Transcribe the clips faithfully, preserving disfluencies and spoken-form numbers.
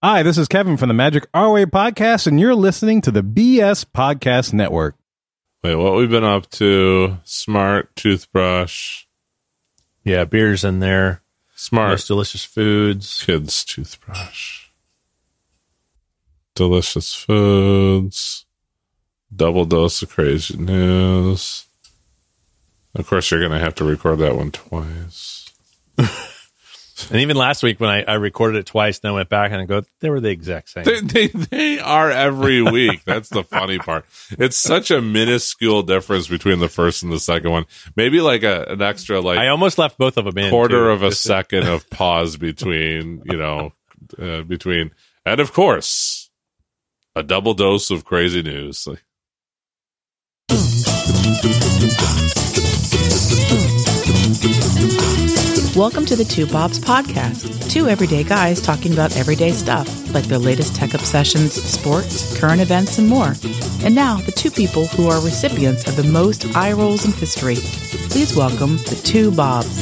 Hi, this is Kevin from the Magic Our Way podcast, and you're listening to the B S Podcast Network. Wait, what we've been up to? Smart toothbrush. Yeah, beers in there. Smart. Most delicious foods. Kids toothbrush. Delicious foods. Double dose of crazy news. Of course, you're going to have to record that one twice. And even last week when I, I recorded it twice, then went back and I go, they were the exact same. They, they, they are every week. That's the funny part. It's such a minuscule difference between the first and the second one. Maybe like a, an extra like I almost left both of them in. quarter too. of a second of pause between, you know, uh, between. And of course, a double dose of crazy news. Welcome to the Two Bobs podcast. Two everyday guys talking about everyday stuff, like their latest tech obsessions, sports, current events, and more. And now, the two people who are recipients of the most eye rolls in history. Please welcome the Two Bobs.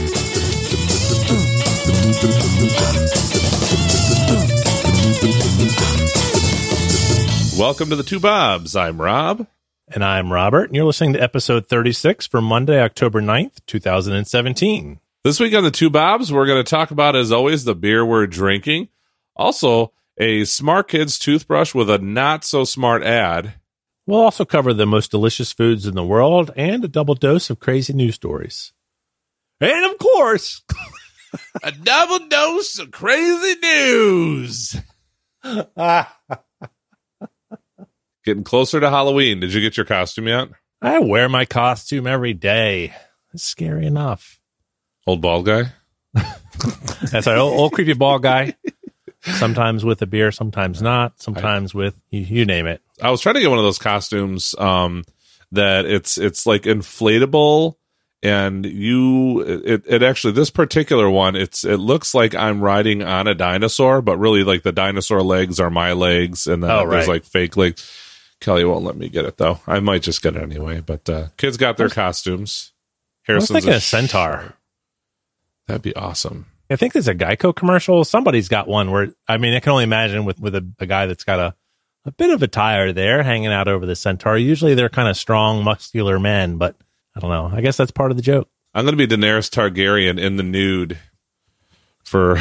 Welcome to the Two Bobs. I'm Rob. And I'm Robert, and you're listening to episode thirty-six for Monday, October ninth, twenty seventeen. This week on the Two Bobs, we're going to talk about, as always, the beer we're drinking. Also, a Smart Kids toothbrush with a not-so-smart ad. We'll also cover the most delicious foods in the world and a double dose of crazy news stories. And, of course, a double dose of crazy news. Getting closer to Halloween. Did you get your costume yet? I wear my costume every day. It's scary enough. Old bald guy? That's our old, old creepy bald guy. Sometimes with a beer, sometimes not. Sometimes I, with, you, you name it. I was trying to get one of those costumes um, that it's it's like inflatable, and you, it, it actually, this particular one, it's it looks like I'm riding on a dinosaur, but really like the dinosaur legs are my legs, and then oh, right. there's like fake legs. Kelly won't let me get it, though. I might just get it anyway, but uh, kids got their costumes. Harrison's I was thinking a, a centaur. Sh- That'd be awesome. I think there's a Geico commercial. Somebody's got one where, I mean, I can only imagine with, with a, a guy that's got a, a bit of a tire there hanging out over the centaur. Usually they're kind of strong, muscular men, but I don't know. I guess that's part of the joke. I'm going to be Daenerys Targaryen in the nude for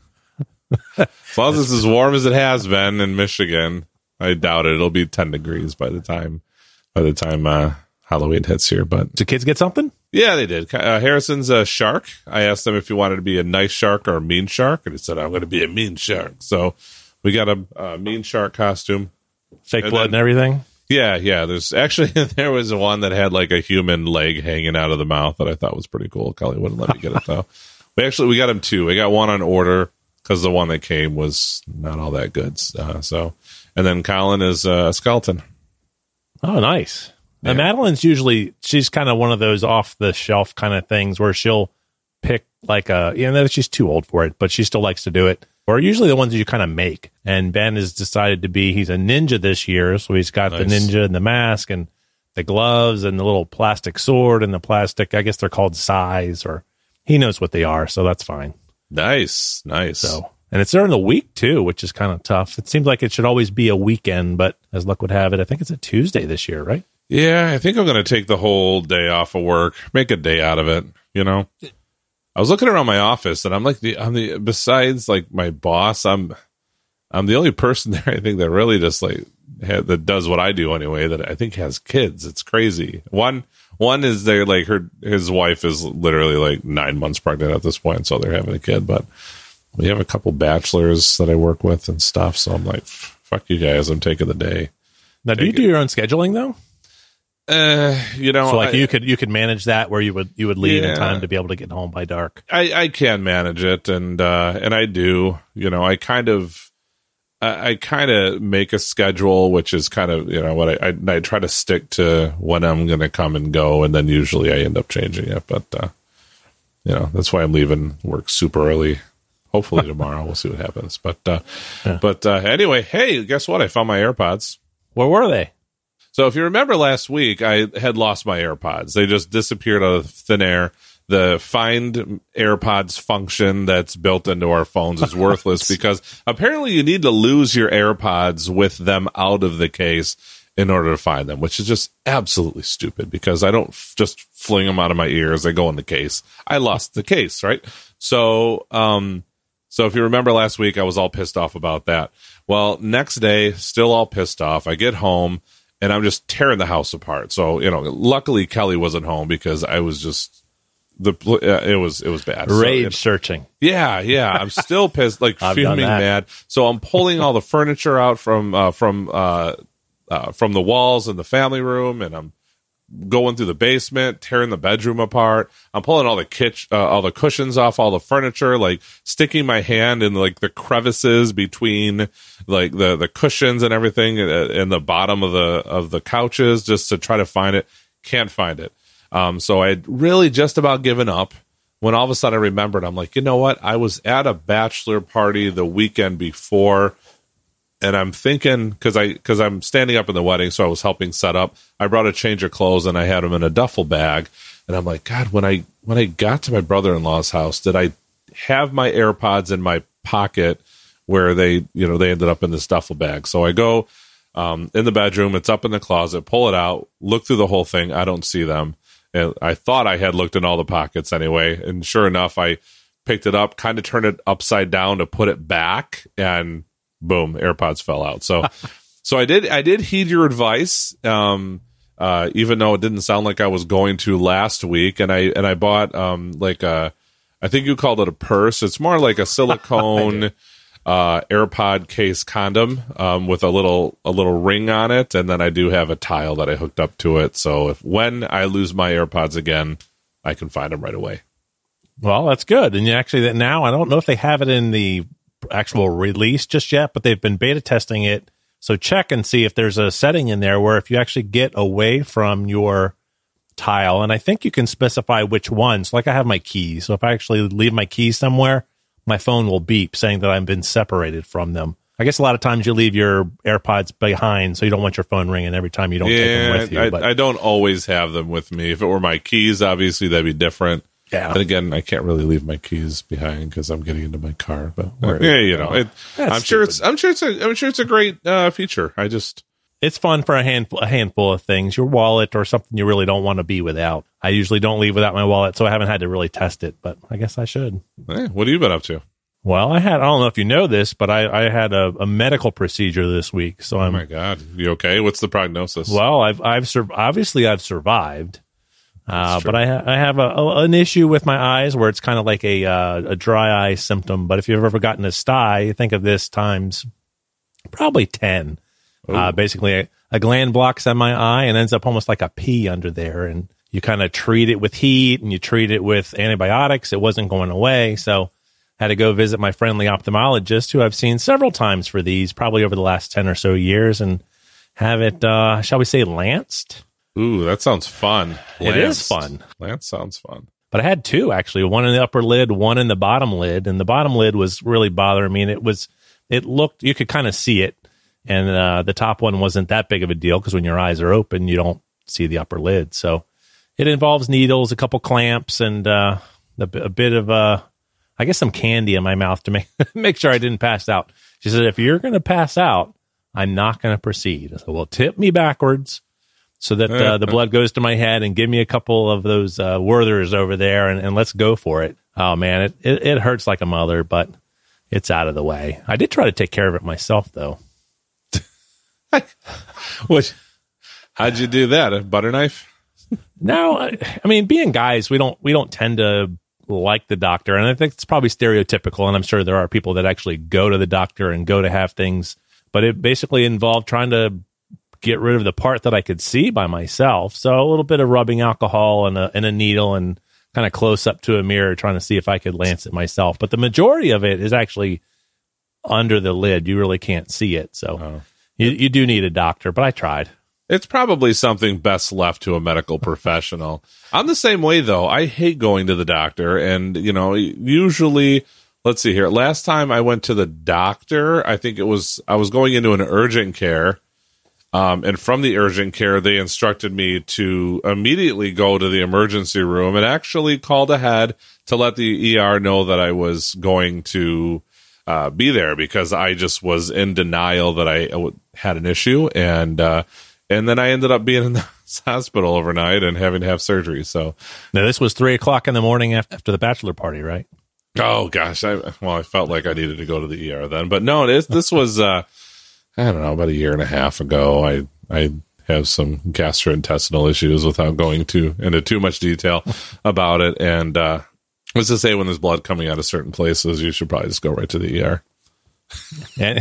as long as it's as warm as it has been in Michigan. I doubt it. It'll be ten degrees by the time by the time uh, Halloween hits here. But do kids get something? Yeah, they did. Uh, Harrison's a shark. I asked him if he wanted to be a nice shark or a mean shark, and he said, I'm going to be a mean shark. So we got a, a mean shark costume. Fake and blood then, and everything? Yeah, yeah. There's actually, there was one that had like a human leg hanging out of the mouth that I thought was pretty cool. Kelly wouldn't let me get it, though. We actually, we got him two. We got one on order because the one that came was not all that good. Uh, so, and then Colin is uh, a skeleton. Oh, nice. Yeah. Now, Madeline's usually, she's kind of one of those off-the-shelf kind of things where she'll pick like a, you know, she's too old for it, but she still likes to do it. Or usually the ones that you kind of make. And Ben has decided to be, he's a ninja this year, so he's got nice. the ninja and the mask and the gloves and the little plastic sword and the plastic, I guess they're called sais, or he knows what they are, so that's fine. Nice, nice. So, and it's during the week, too, which is kind of tough. It seems like it should always be a weekend, but as luck would have it, I think it's a Tuesday this year, right? Yeah, I think I'm going to take the whole day off of work, make a day out of it, you know? I was looking around my office, and I'm like, the I'm the besides, like, my boss, I'm I'm the only person there, I think, that really just, like, ha- that does what I do anyway, that I think has kids. It's crazy. One one is there, like, her his wife is literally, like, nine months pregnant at this point, so they're having a kid, but we have a couple bachelors that I work with and stuff, so I'm like, fuck you guys, I'm taking the day. Now, do you do your own scheduling, though? Uh, you know, so like I, you could you could manage that where you would you would leave yeah, in time to be able to get home by dark. I, I can manage it, and uh, and I do. You know, I kind of I, I kind of make a schedule, which is kind of, you know, what I I, I try to stick to when I'm going to come and go, and then usually I end up changing it. But uh, you know, that's why I'm leaving work super early. Hopefully tomorrow, we'll see what happens. But uh, yeah. but uh, anyway, hey, guess what? I found my AirPods. Where were they? So if you remember last week, I had lost my AirPods. They just disappeared out of thin air. the Find AirPods function that's built into our phones is worthless because apparently you need to lose your AirPods with them out of the case in order to find them, which is just absolutely stupid because I don't f- just fling them out of my ears. They go in the case. I lost the case, right? So, um, so if you remember last week, I was all pissed off about that. Well, next day, still all pissed off. I get home and I'm just tearing the house apart. So, you know, luckily Kelly wasn't home because I was just, The uh, it was it was bad. Rage so, it, searching. Yeah, yeah. I'm still pissed, like I've fuming mad. So I'm pulling all the furniture out from uh, from uh, uh, from the walls in the family room, and I'm going through the basement, tearing the bedroom apart. I'm pulling all the kitch, uh, all the cushions off all the furniture, like sticking my hand in like the crevices between like the the cushions and everything, uh, in the bottom of the of the couches, just to try to find it. Can't find it. Um, so I had really just about given up when all of a sudden I remembered, I'm like, you know what? I was at a bachelor party the weekend before, and I'm thinking, because I, because I'm standing up in the wedding, so I was helping set up. I brought a change of clothes and I had them in a duffel bag. And I'm like, God, when I, when I got to my brother-in-law's house, did I have my AirPods in my pocket where they, you know, they ended up in this duffel bag? So I go, um, in the bedroom, it's up in the closet, pull it out, look through the whole thing. I don't see them. And I thought I had looked in all the pockets anyway. And sure enough, I picked it up, kind of turned it upside down to put it back, and boom, AirPods fell out. So, so I did, I did heed your advice. Um, uh, even though it didn't sound like I was going to last week. And I, and I bought, um, like a, I think you called it a purse. It's more like a silicone, uh, AirPod case condom, um, with a little, a little ring on it. And then I do have a tile that I hooked up to it. So if, when I lose my AirPods again, I can find them right away. Well, that's good. And actually that now, I don't know if they have it in the actual release just yet, but they've been beta testing it. So check and see if there's a setting in there where if you actually get away from your tile, and I think you can specify which ones. Like I have my keys. So if I actually leave my keys somewhere, my phone will beep saying that I've been separated from them. I guess a lot of times you leave your AirPods behind, so you don't want your phone ringing every time you don't yeah, take them with you. I, but I don't always have them with me. If it were my keys, obviously that'd be different. Yeah. And again, I can't really leave my keys behind because I'm getting into my car. But Where- yeah, you know, it, That's I'm sure stupid. it's I'm sure it's a I'm sure it's a great uh, feature. I just it's fun for a handful, a handful of things. Your wallet or something you really don't want to be without. I usually don't leave without my wallet, so I haven't had to really test it, but I guess I should. eh, what have you been up to? Well, I had, I don't know if you know this, but I, I had a, a medical procedure this week. So Oh I'm, my God, you okay? What's the prognosis? well, I've, I've, sur- obviously I've survived. Uh, That's true. but I, ha- I have a, a, an issue with my eyes where it's kind of like a, uh, a dry eye symptom. But if you've ever gotten a sty, you think of this times probably ten. Uh, basically, a, a gland blocks on my eye and ends up almost like a pea under there. And you kind of treat it with heat and you treat it with antibiotics. It wasn't going away. So had to go visit my friendly ophthalmologist who I've seen several times for these, probably over the last ten or so years, and have it, uh, shall we say, lanced. Ooh, that sounds fun. It is Lance. fun. Lance sounds fun. But I had two, actually, one in the upper lid, one in the bottom lid. And the bottom lid was really bothering me. And it was, it looked, you could kind of see it. And uh, the top one wasn't that big of a deal because when your eyes are open, you don't see the upper lid. So it involves needles, a couple clamps, and uh, a, a bit of, uh, I guess, some candy in my mouth to make, make sure I didn't pass out. She said, if you're going to pass out, I'm not going to proceed. I said, well, tip me backwards so that uh, the blood goes to my head and give me a couple of those uh, Werthers over there, and, and let's go for it. Oh, man, it, it, it hurts like a mother, but it's out of the way. I did try to take care of it myself, though. What? How'd you do that? A butter knife? No, I, I mean, being guys, we don't we don't tend to like the doctor, and I think it's probably stereotypical. And I'm sure there are people that actually go to the doctor and go to have things, but it basically involved trying to get rid of the part that I could see by myself. So a little bit of rubbing alcohol and a and a needle and kind of close up to a mirror, trying to see if I could lance it myself. But the majority of it is actually under the lid. You really can't see it, so. Oh. You you do need a doctor, but I tried. It's probably something best left to a medical professional. I'm the same way, though. I hate going to the doctor. And, you know, usually, let's see here. Last time I went to the doctor, I think it was, I was going into an urgent care. Um, and from the urgent care, they instructed me to immediately go to the emergency room and actually called ahead to let the E R know that I was going to uh, be there, because I just was in denial that I had an issue. And uh, and then I ended up being in the hospital overnight and having to have surgery. So now this was three o'clock in the morning after the bachelor party, right? Oh, gosh. I, well, I felt like I needed to go to the E R then. But no, this, this was... Uh, I don't know, about a year and a half ago. I I have some gastrointestinal issues without going too into too much detail about it. And uh, let's just say when there's blood coming out of certain places, you should probably just go right to the E R. And,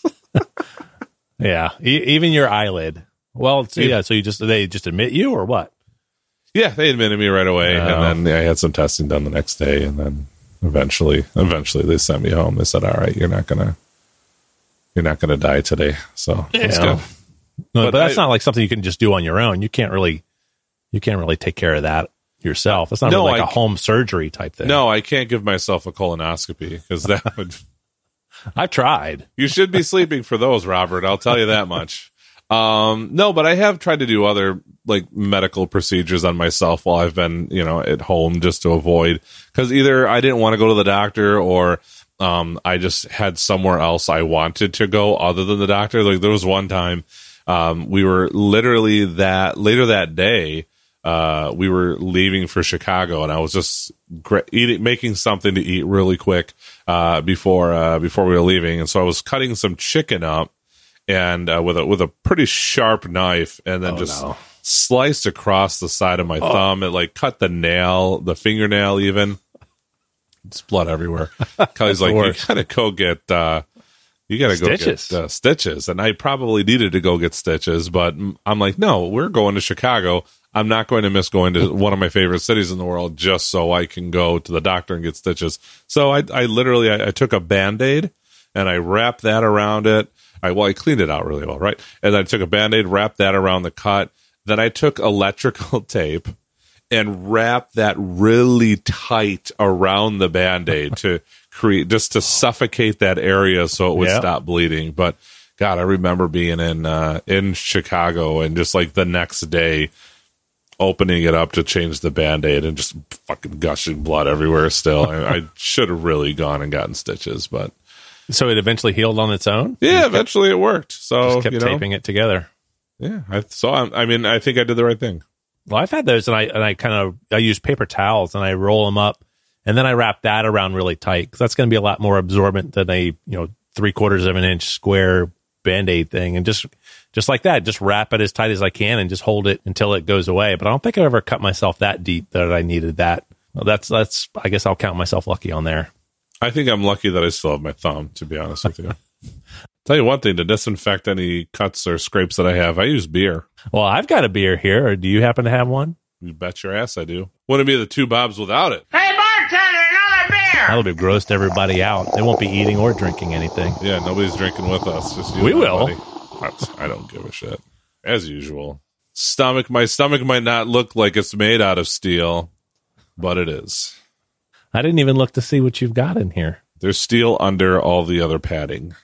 yeah, e- even your eyelid. Well, so, yeah. So you just they just admit you or what? Yeah, they admitted me right away, oh. and then I had some testing done the next day, and then eventually, eventually they sent me home. They said, "All right, you're not gonna." You're not going to die today, so that's yeah. good. No, but, but that's I, not like something you can just do on your own. You can't really, you can't really take care of that yourself. It's not no, really like I, a home surgery type thing. No, I can't give myself a colonoscopy because that would. I've tried. You should be sleeping for those, Robert. I'll tell you that much. Um, no, but I have tried to do other like medical procedures on myself while I've been, you know, at home just to avoid, because either I didn't want to go to the doctor or. Um, I just had somewhere else I wanted to go other than the doctor. Like there was one time, um, we were literally that later that day, uh, we were leaving for Chicago, and I was just gra- eating, making something to eat really quick, uh, before, uh, before we were leaving. And so I was cutting some chicken up and, uh, with a, with a pretty sharp knife, and then oh, just no. sliced across the side of my oh. thumb. It like cut the nail, the fingernail even. It's blood everywhere. Kelly's like, you gotta go get, uh, you gotta stitches. go get uh, stitches. And I probably needed to go get stitches, but I'm like, no, we're going to Chicago. I'm not going to miss going to one of my favorite cities in the world just so I can go to the doctor and get stitches. So I, I literally, I, I took a Band-Aid and I wrapped that around it. I, well, I cleaned it out really well, right? And I took a Band-Aid, wrapped that around the cut. Then I took electrical tape and wrap that really tight around the Band-Aid to create, just to suffocate that area so it would yep. stop bleeding. But God, I remember being in uh, in Chicago and just like the next day opening it up to change the Band-Aid and just fucking gushing blood everywhere still. I, I should have really gone and gotten stitches, but. So it eventually healed on its own? Yeah, kept, eventually it worked. So just kept you know, taping it together. Yeah. I, so, I, I mean, I think I did the right thing. Well, I've had those, and I and I kind of I use paper towels and I roll them up, and then I wrap that around really tight because that's going to be a lot more absorbent than a you know three quarters of an inch square Band-Aid thing, and just just like that, just wrap it as tight as I can and just hold it until it goes away. But I don't think I've ever cut myself that deep that I needed that. Well, that's that's I guess I'll count myself lucky on there. I think I'm lucky that I still have my thumb, to be honest with you. Tell you one thing, to disinfect any cuts or scrapes that I have, I use beer. Well, I've got a beer here. Or do you happen to have one? You bet your ass I do. Wouldn't be the two Bobs without it. Hey, bartender, another beer! That'll be grossed everybody out. They won't be eating or drinking anything. Yeah, nobody's drinking with us. Just you we and will. I don't give a shit. As usual. Stomach, my stomach might not look like it's made out of steel, but it is. I didn't even look to see what you've got in here. There's steel under all the other padding.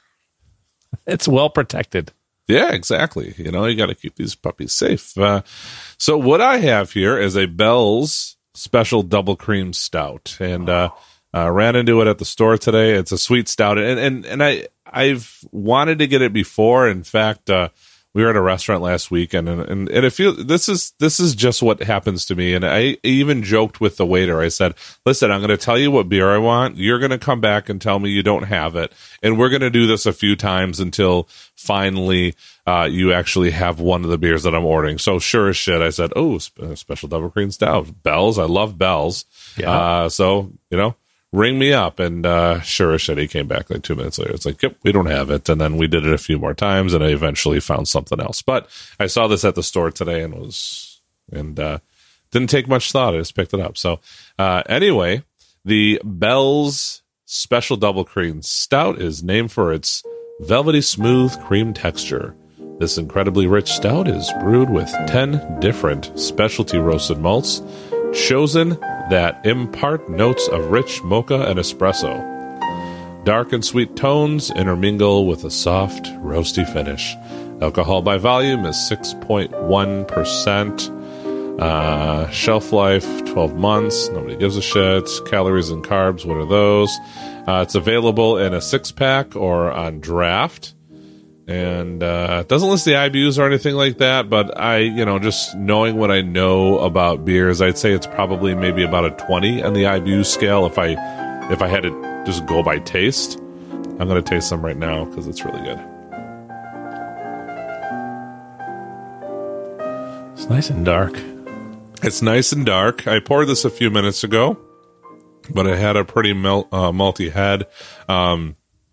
It's well protected. Yeah, exactly. You know, you got to keep these puppies safe. Uh, so what I have here is a Bell's Special Double Cream Stout, and uh, uh, ran into it at the store today. It's a sweet stout, and and and I I've wanted to get it before. In fact, uh, we were at a restaurant last weekend, and and, and it feels this is this is just what happens to me. And I even joked with the waiter. I said, "Listen, I'm going to tell you what beer I want. You're going to come back and tell me you don't have it, and we're going to do this a few times until finally uh, you actually have one of the beers that I'm ordering." So sure as shit, I said, "Oh, sp- special double cream stout, Bell's. I love Bell's." Yeah. Uh, so you know. Ring me up, and uh, sure as shit, he came back like two minutes later. It's like, yep, we don't have it. And then we did it a few more times, and I eventually found something else. But I saw this at the store today, and was and uh, didn't take much thought. I just picked it up. So uh, anyway, the Bell's Special Double Cream Stout is named for its velvety smooth cream texture. This incredibly rich stout is brewed with ten different specialty roasted malts, chosen that impart notes of rich mocha and espresso. Dark and sweet tones intermingle with a soft, roasty finish. Alcohol by volume is six point one percent. Uh, shelf life, twelve months. Nobody gives a shit. Calories and carbs, what are those? Uh, it's available in a six-pack or on draft. And uh, it doesn't list the I B Us or anything like that, but I, you know, just knowing what I know about beers, I'd say it's probably maybe about a twenty on the I B U scale if I if I had to just go by taste. I'm going to taste some right now because it's really good. It's nice and dark. It's nice and dark. I poured this a few minutes ago, but it had a pretty mel- uh, malty head. Um,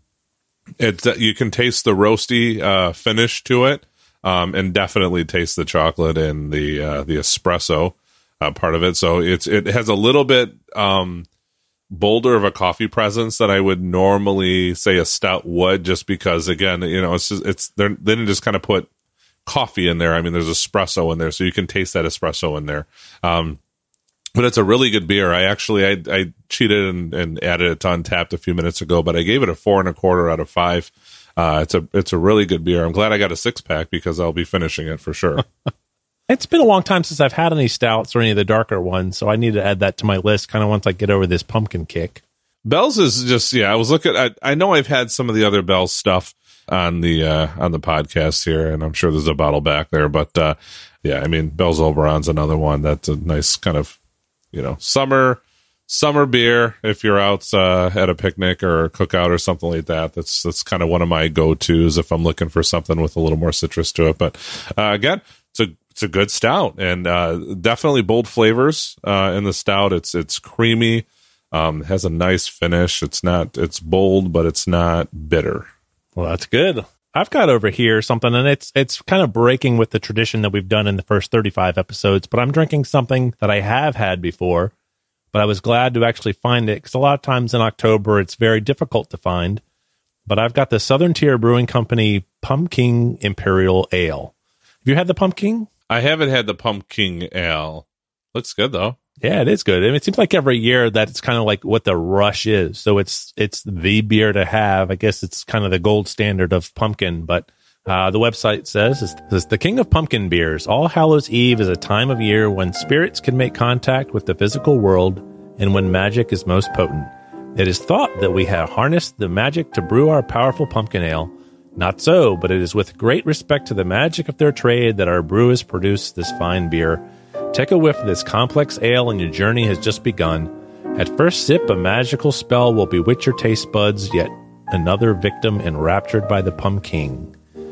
it you can taste the roasty uh, finish to it, um, and definitely taste the chocolate and the uh, the espresso uh, part of it. So it's it has a little bit um, bolder of a coffee presence than I would normally say a stout would, just because again, you know, it's just, it's they're, they didn't just kind of put coffee in there. I mean, there's espresso in there, so you can taste that espresso in there. Um, but it's a really good beer. I actually, I, I cheated and, and added it to Untapped a few minutes ago, but I gave it a four and a quarter out of five. Uh, it's a, it's a really good beer. I'm glad I got a six pack because I'll be finishing it for sure. It's been a long time since I've had any stouts or any of the darker ones, so I need to add that to my list kind of once I get over this pumpkin kick. Bell's is just, yeah, I was looking at, I know I've had some of the other Bell's stuff on the uh on the podcast here, and I'm sure there's a bottle back there, but uh yeah, I mean, Bell's Oberon's another one that's a nice kind of, you know, summer summer beer if you're out uh at a picnic or a cookout or something like that. That's that's kind of one of my go-tos if I'm looking for something with a little more citrus to it. But uh again, it's a it's a good stout, and uh definitely bold flavors uh in the stout. It's it's creamy, um has a nice finish. It's not it's bold, but it's not bitter. Well, that's good. I've got over here something, and it's it's kind of breaking with the tradition that we've done in the first thirty-five episodes, but I'm drinking something that I have had before, but I was glad to actually find it, because a lot of times in October, it's very difficult to find. But I've got the Southern Tier Brewing Company Pumpkin Imperial Ale. Have you had the Pumpkin? I haven't had the Pumpkin Ale. Looks good, though. Yeah, it is good. I mean, it seems like every year that it's kind of like what the rush is. So it's it's the beer to have. I guess it's kind of the gold standard of pumpkin. But uh, the website says, it's, it's the king of pumpkin beers. All Hallows Eve is a time of year when spirits can make contact with the physical world and when magic is most potent. It is thought that we have harnessed the magic to brew our powerful pumpkin ale. Not so, but it is with great respect to the magic of their trade that our brewers produce this fine beer. Take a whiff of this complex ale and your journey has just begun. At first sip, a magical spell will bewitch your taste buds, yet another victim enraptured by the pumpkin.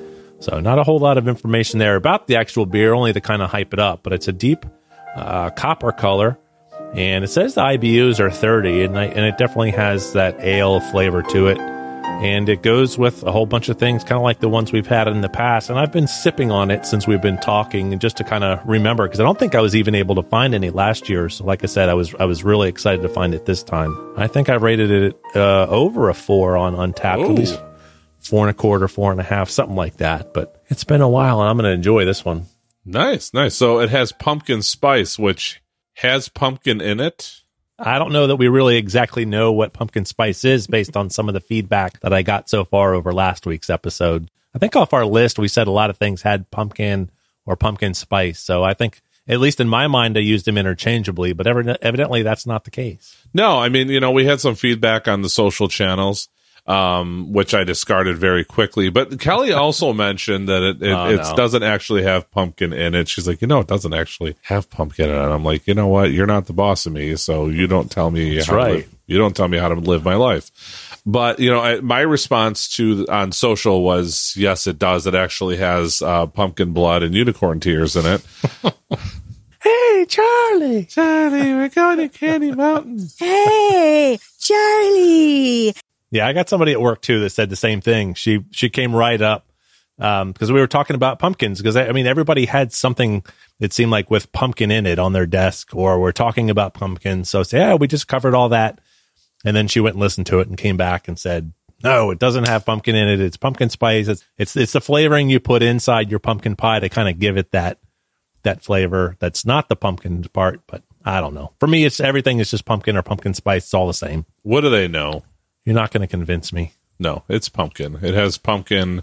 So not a whole lot of information there about the actual beer, only to kind of hype it up. But it's a deep uh, copper color, and it says the I B Us are thirty, and, I, and it definitely has that ale flavor to it. And it goes with a whole bunch of things, kind of like the ones we've had in the past. And I've been sipping on it since we've been talking, and just to kind of remember, because I don't think I was even able to find any last year. So like I said, I was I was really excited to find it this time. I think I rated it uh, over a four on Untapped, Ooh. At least four and a quarter, four and a half, something like that. But it's been a while, and I'm going to enjoy this one. Nice, nice. So it has pumpkin spice, which has pumpkin in it. I don't know that we really exactly know what pumpkin spice is based on some of the feedback that I got so far over last week's episode. I think off our list, we said a lot of things had pumpkin or pumpkin spice. So I think, at least in my mind, I used them interchangeably, but evidently that's not the case. No, I mean, you know, we had some feedback on the social channels, um, which I discarded very quickly. But Kelly also mentioned that it, it Oh, it no. doesn't actually have pumpkin in it. She's like, you know, it doesn't actually have pumpkin in it. I'm like, you know what? You're not the boss of me, so you don't tell me That's how right. to live. You don't tell me how to live my life. But, you know, I, my response to on social was, yes, it does. It actually has uh, pumpkin blood and unicorn tears in it. Hey, Charlie! Charlie, we're going to Candy Mountain. Hey, Charlie. Yeah, I got somebody at work too that said the same thing. She she came right up um, because we were talking about pumpkins. Because I mean, everybody had something it seemed like with pumpkin in it on their desk, or we're talking about pumpkins. So say, yeah, we just covered all that. And then she went and listened to it and came back and said, no, it doesn't have pumpkin in it. It's pumpkin spice. It's it's it's the flavoring you put inside your pumpkin pie to kind of give it that that flavor. That's not the pumpkin part, but I don't know. For me, it's everything is just pumpkin or pumpkin spice. It's all the same. What do they know? You're not going to convince me. No, it's pumpkin. It has pumpkin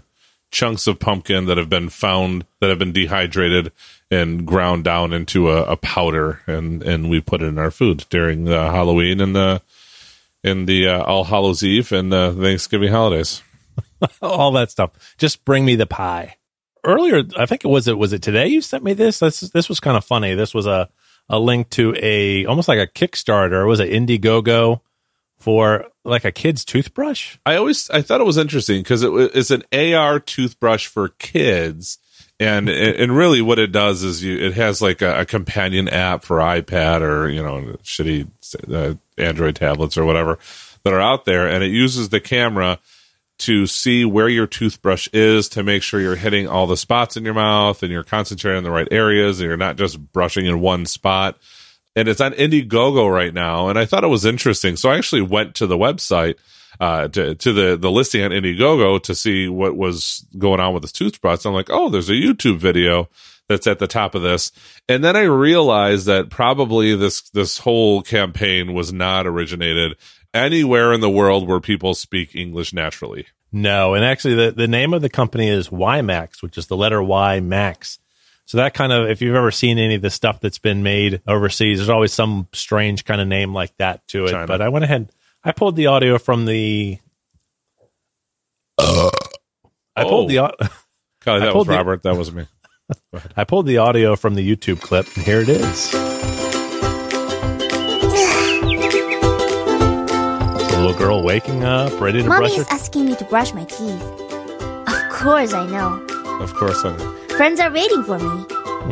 chunks of pumpkin that have been found, that have been dehydrated and ground down into a, a powder, and, and we put it in our food during the Halloween and the in the uh, All Hallows Eve and the Thanksgiving holidays. All that stuff. Just bring me the pie. Earlier, I think it was it was it today you sent me this? This this was kind of funny. This was a, a link to a almost like a Kickstarter. It was an Indiegogo for like a kid's toothbrush. I always I thought it was interesting because it, it's an A R toothbrush for kids, and and really what it does is you it has like a, a companion app for iPad or you know shitty uh, Android tablets or whatever that are out there, and it uses the camera to see where your toothbrush is to make sure you're hitting all the spots in your mouth and you're concentrating in the right areas and you're not just brushing in one spot. And it's on Indiegogo right now, and I thought it was interesting. So I actually went to the website, uh, to, to the, the listing on Indiegogo to see what was going on with this toothbrush. I'm like, oh, there's a YouTube video that's at the top of this. And then I realized that probably this this whole campaign was not originated anywhere in the world where people speak English naturally. No, and actually the, the name of the company is WiMAX, which is the letter Y Max. So that kind of, if you've ever seen any of the stuff that's been made overseas, there's always some strange kind of name like that to it. China. But I went ahead, I pulled the audio from the... Uh, I pulled oh. the... Golly, that I was pulled the- Robert. That was me. I pulled the audio from the YouTube clip, and here it is. Little girl waking up, ready to Mommy brush is her. asking me to brush my teeth. Of course I know. Of course I know. Friends are waiting for me.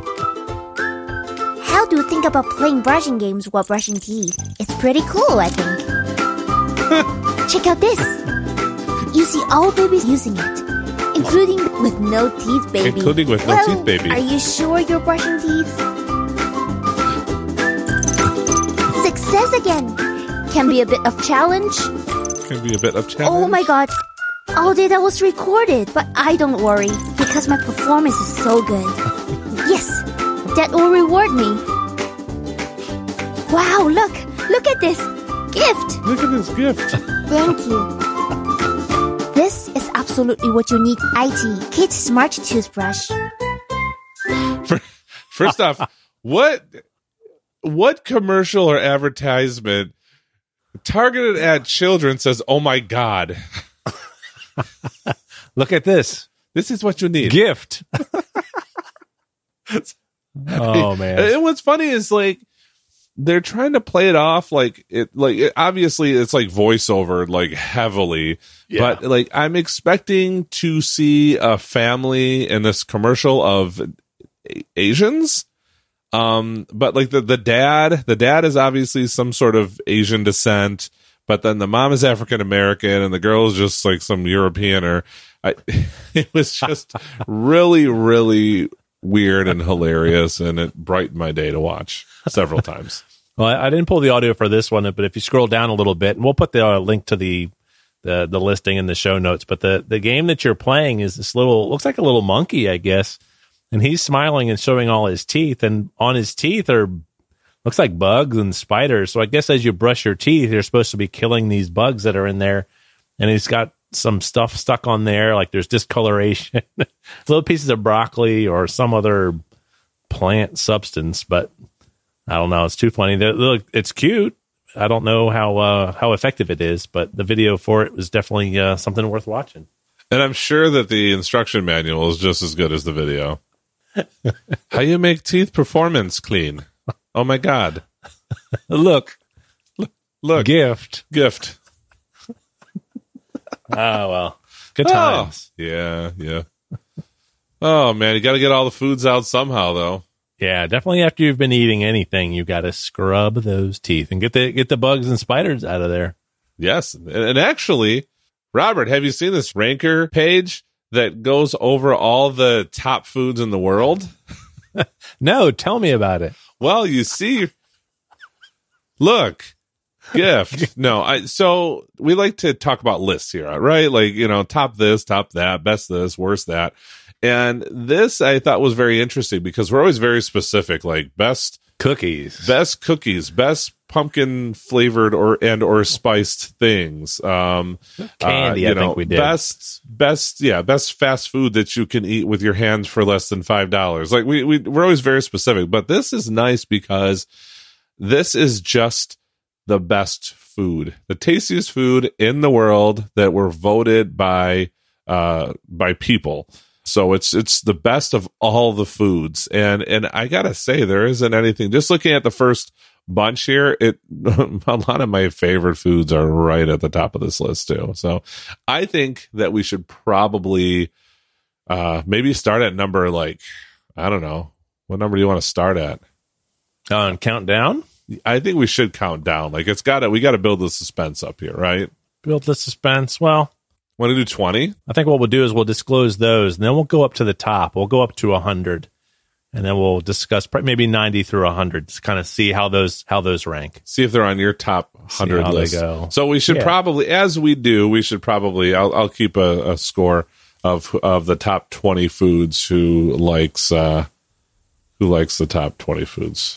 How do you think about playing brushing games while brushing teeth? It's pretty cool, I think. Check out this. You see all babies using it, including with no teeth baby. Including with no well, teeth baby. Are you sure you're brushing teeth? Success again. Can be a bit of challenge. Can be a bit of challenge. Oh my god. All data was recorded, but I don't worry because my performance is so good. Yes, that will reward me. Wow, look. Look at this. Gift. Look at this gift. Thank you. This is absolutely what you need. I T, Kids Smart Toothbrush. First off, what what commercial or advertisement targeted at children says, "Oh my God, Look at this. this is what you need"? Gift. Oh, man. And what's funny is like they're trying to play it off like it, like it, obviously it's like voiceover, like heavily, Yeah. but like I'm expecting to see a family in this commercial of A- Asians. Um, but like the, the dad, the dad is obviously some sort of Asian descent, but then the mom is African American and the girl is just like some European or I, it was just really, really weird and hilarious. And it brightened my day to watch several times. Well, I, I didn't pull the audio for this one, but if you scroll down a little bit, and we'll put the uh, link to the, the the listing in the show notes. But the, the game that you're playing is this little, looks like a little monkey, I guess. And he's smiling and showing all his teeth, and on his teeth are looks like bugs and spiders. So I guess as you brush your teeth, you're supposed to be killing these bugs that are in there. And he's got some stuff stuck on there, like there's discoloration, little pieces of broccoli or some other plant substance. But I don't know. It's too funny. They, look, it's cute. I don't know how uh, how effective it is, but the video for it was definitely uh, something worth watching. And I'm sure that the instruction manual is just as good as the video. How you make teeth performance clean? Oh my God! Look, Look, gift. gift. Oh well, good Oh, times. yeah, yeah. Oh man, you got to get all the foods out somehow, though. Yeah, definitely. After you've been eating anything, you got to scrub those teeth and get the get the bugs and spiders out of there. Yes, and, and actually, Robert, have you seen this Ranker page that goes over all the top foods in the world? No, tell me about it. Well, you see, look, gift. No, I, so we like to talk about lists here, right? Like, you know, top this, top that, best this, worst that. And this I thought was very interesting because we're always very specific, like best Cookies. Best cookies, best pumpkin flavored or and or spiced things. Um, Candy, uh, you I know, think we did. Best, best, yeah, best fast food that you can eat with your hands for less than five dollars. Like we we we're always very specific, but this is nice because this is just the best food, the tastiest food in the world that were voted by uh by people. So it's it's the best of all the foods, and and I gotta say there isn't anything. Just looking at the first bunch here, it a lot of my favorite foods are right at the top of this list too. So I think that we should probably uh maybe start at number like I don't know what number do you want to start at? Uh, count down. I think we should count down. Like it's got to we got to build the suspense up here, right? Build the suspense. Well. Want to do twenty? I think what we'll do is we'll disclose those, and then we'll go up to the top. We'll go up to one hundred, and then we'll discuss maybe ninety through one hundred to kind of see how those how those rank. See if they're on your top one hundred how list. they go. So we should Yeah. probably, as we do, we should probably. I'll, I'll keep a, a score of of the top twenty foods. Who likes uh, who likes the top twenty foods?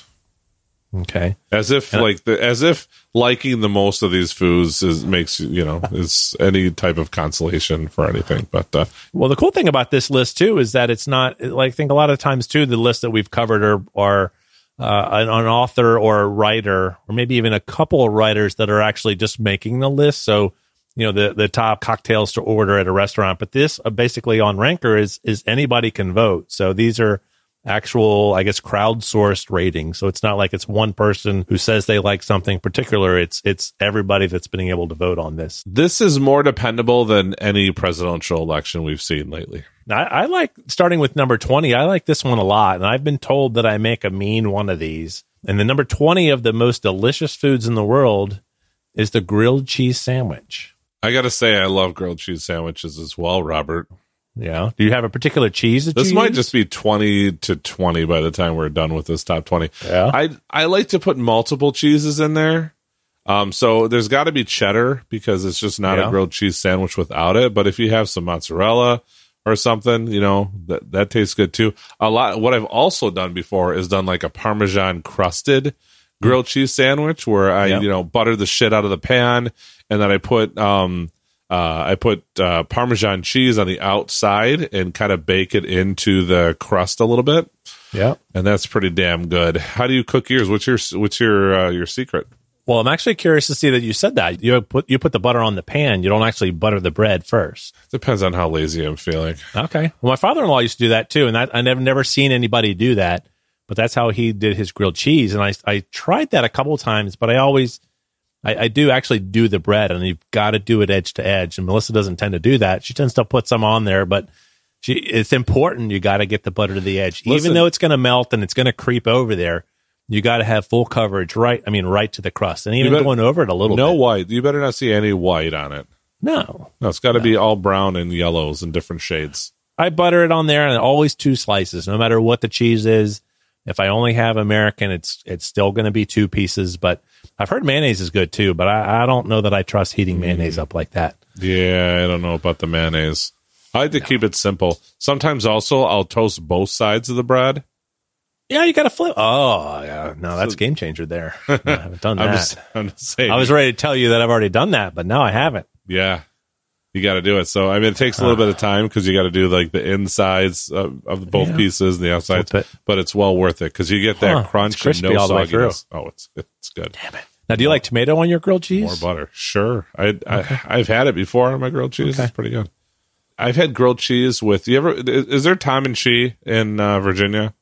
Okay. As if And like the as if liking the most of these foods is makes you know is any type of consolation for anything. But uh, Well, the cool thing about this list too is that it's not like I think a lot of times too the lists that we've covered are are uh, an, an author or a writer or maybe even a couple of writers that are actually just making the list. So you know the the top cocktails to order at a restaurant. But this uh, basically on Ranker is is anybody can vote. So these are actual, I guess, crowdsourced ratings. So it's not like it's one person who says they like something particular. It's it's everybody that's been able to vote on this. this is more dependable than any presidential election we've seen lately. I, I like starting with number twenty. I like this one a lot, and I've been told that I make a mean one of these. And the number twenty of the most delicious foods in the world is the grilled cheese sandwich. I got to say, I love grilled cheese sandwiches as well, Robert. Yeah. Do you have a particular cheese that This you might use? just be twenty to twenty by the time we're done with this top twenty. Yeah. I I like to put multiple cheeses in there. Um, so there's got to be cheddar because it's just not Yeah. a grilled cheese sandwich without it. But if you have some mozzarella or something, you know, that, that tastes good too. A lot. What I've also done before is done like a Parmesan crusted grilled cheese sandwich where I, Yep. you know, butter the shit out of the pan and then I put, um, Uh, I put uh, Parmesan cheese on the outside and kind of bake it into the crust a little bit, Yeah. and that's pretty damn good. How do you cook yours? What's your What's your uh, your secret? Well, I'm actually curious to see that you said that. You put you put the butter on the pan. You don't actually butter the bread first. Depends on how lazy I'm feeling. Okay. Well, my father-in-law used to do that too, and that, I never never seen anybody do that. But that's how he did his grilled cheese, and I I tried that a couple of times, but I always I, I do actually do the bread, and you've got to do it edge to edge. And Melissa doesn't tend to do that. She tends to put some on there, but she it's important. You got to get the butter to the edge, Listen. even though it's going to melt and it's going to creep over there. You got to have full coverage, right? I mean, right to the crust, and even better- going over it a little No bit. white. You better not see any white on it. No, No, it's got to be all brown and yellows and different shades. I butter it on there, and always two slices, no matter what the cheese is. If I only have American, it's it's still going to be two pieces. But I've heard mayonnaise is good too, but I, I don't know that I trust heating mayonnaise up like that. Yeah, I don't know about the mayonnaise. I like to keep it simple. Sometimes also I'll toast both sides of the bread. Yeah, you got to flip. Oh, yeah. No, that's a game changer there. No, I haven't done that. I'm just, I'm just saying. I was ready to tell you that I've already done that, but now I haven't. Yeah, you got to do it. So I mean, it takes a little bit of time because you got to do like the insides of, of both Yeah. pieces and the outsides, Flip it. but it's well worth it because you get that Huh, crunch it's crispy and no all the way through. sogginess. Oh, it's it's good. Damn it. Now, do you like tomato on your grilled cheese? More butter, sure. I, I I've had it before on my grilled cheese. Okay. It's pretty good. I've had grilled cheese with. You ever? Is, is there Tom and Chi in uh, Virginia?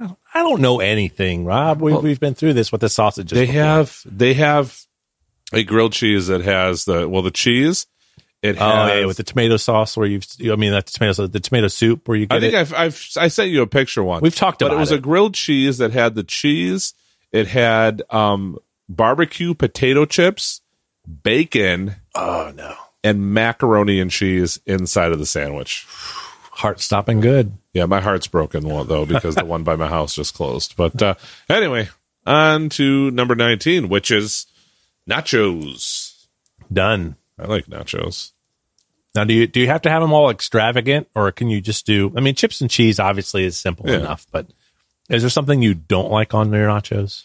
I don't know anything, Rob. We, we've been through this with the sausages. They before. have they have a grilled cheese that has the well the cheese. It has. Oh, yeah, with the tomato sauce where you've, I mean, that's tomato sauce, the tomato soup where you get I think it. I've, I've I sent you a picture once. We've talked but about it was it. a grilled cheese that had the cheese. It had um, barbecue potato chips, bacon, Oh, no. and macaroni and cheese inside of the sandwich. Heart stopping good. Yeah, my heart's broken though because the one by my house just closed. But uh, anyway, on to number nineteen, which is nachos. Done. I like nachos. Now, do you do you have to have them all extravagant, or can you just do? I mean, chips and cheese obviously is simple Yeah. enough, but Is there something you don't like on your nachos?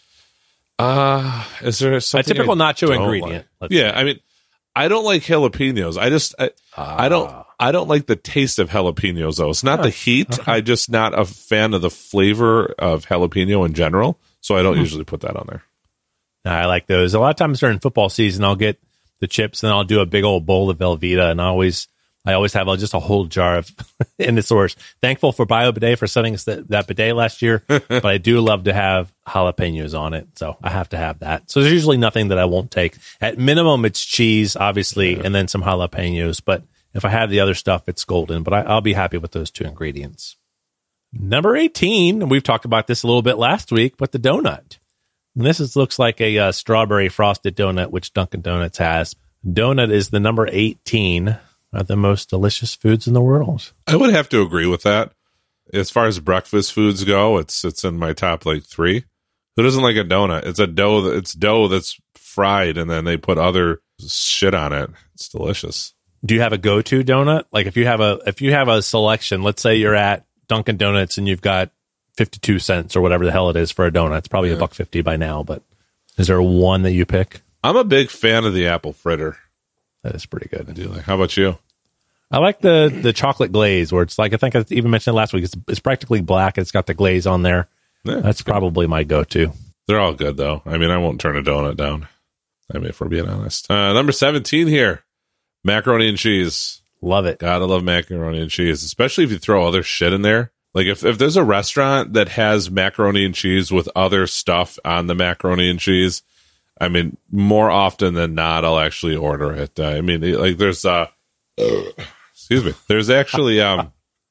Uh, is there something a typical I nacho don't ingredient? like? let's Yeah, say. I mean, I don't like jalapenos. I just, I, I don't, I don't like the taste of jalapenos though. It's not the heat. okay. I'm just not a fan of the flavor of jalapeno in general. So I don't Hmm. usually put that on there. No, I like those. A lot of times during football season, I'll get the chips and I'll do a big old bowl of Velveeta, and I always, I always have a, just a whole jar of in the source. Thankful for Bio Bidet for sending us that, that bidet last year, but I do love to have jalapenos on it, so I have to have that. So there's usually nothing that I won't take. At minimum, it's cheese, obviously, and then some jalapenos. But if I have the other stuff, it's golden. But I, I'll be happy with those two ingredients. Number eighteen, we've talked about this a little bit last week, but the donut. And this is, looks like a uh, strawberry frosted donut, which Dunkin' Donuts has. Donut is the number eighteen of the most delicious foods in the world. I would have to agree with that. As far as breakfast foods go, it's it's in my top like three. Who doesn't like a donut? It's a dough. That, it's dough that's fried, and then they put other shit on it. It's delicious. Do you have a go-to donut? Like if you have a if you have a selection, let's say you're at Dunkin' Donuts and you've got fifty-two cents or whatever the hell it is for a donut. It's probably a Yeah. buck fifty by now, but is there one that you pick? I'm a big fan of the apple fritter. That is pretty good. I do like. How about you? I like the the chocolate glaze where it's like, I think I even mentioned it last week. It's, it's practically black. It's got the glaze on there. Yeah, That's probably my go-to. they're all good though. I mean, I won't turn a donut down. I mean, if we're being honest. Uh, number seventeen here, macaroni and cheese. Love it. Gotta love macaroni and cheese, especially if you throw other shit in there. Like if, if there's a restaurant that has macaroni and cheese with other stuff on the macaroni and cheese, I mean, more often than not, I'll actually order it. Uh, I mean, like there's, uh, excuse me, there's actually, um,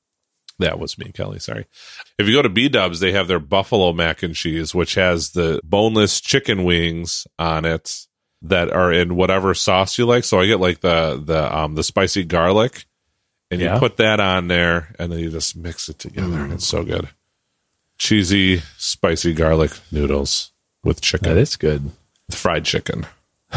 that was me, Kelly, sorry. If you go to B-Dubs, they have their buffalo mac and cheese, which has the boneless chicken wings on it that are in whatever sauce you like. So I get like the, the, um, the spicy garlic. And you Yeah. put that on there, and then you just mix it together, and it's so good. Cheesy, spicy garlic noodles with chicken. That is good. With fried chicken.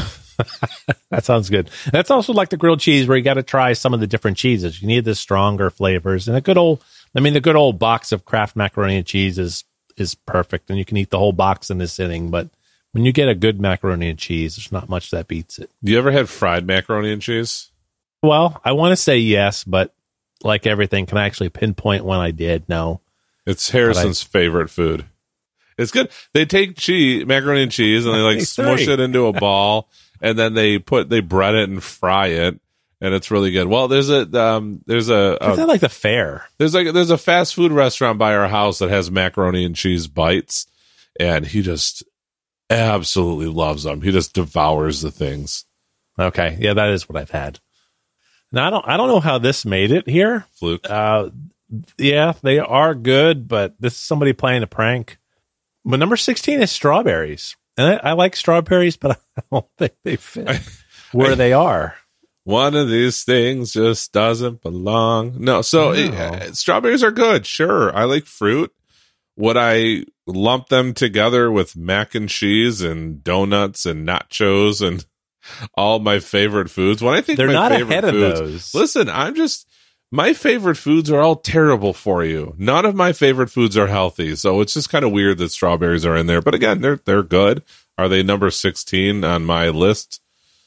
That sounds good. That's also like the grilled cheese where you got to try some of the different cheeses. You need the stronger flavors. And a good old, I mean, the good old box of Kraft macaroni and cheese is, is perfect, and you can eat the whole box in a sitting. But when you get a good macaroni and cheese, there's not much that beats it. You ever had fried macaroni and cheese? Well, I want to say yes, but like everything, can I actually pinpoint when I did? No. It's Harrison's favorite food. It's good. They take cheese, macaroni and cheese, and they like Hey, smush three. it into a ball, and then they put they bread it and fry it, and it's really good. Well, there's a um, there's a, Is a that like the fair? there's like there's a fast food restaurant by our house that has macaroni and cheese bites, and he just absolutely loves them. He just devours the things. Okay. Yeah, that is what I've had. Now, I don't, I don't know how this made it here. Fluke. Uh, yeah, they are good, but this is somebody playing a prank. But number sixteen is strawberries. And I, I like strawberries, but I don't think they fit where I- they are. One of these things just doesn't belong. No, so No. uh, strawberries are good. Sure. I like fruit. Would I lump them together with mac and cheese and donuts and nachos and all my favorite foods? When I think They're my not favorite ahead of foods, those. listen, I'm just, my favorite foods are all terrible for you. None of my favorite foods are healthy. So it's just kind of weird that strawberries are in there. But again, they're, they're good. Are they number sixteen on my list?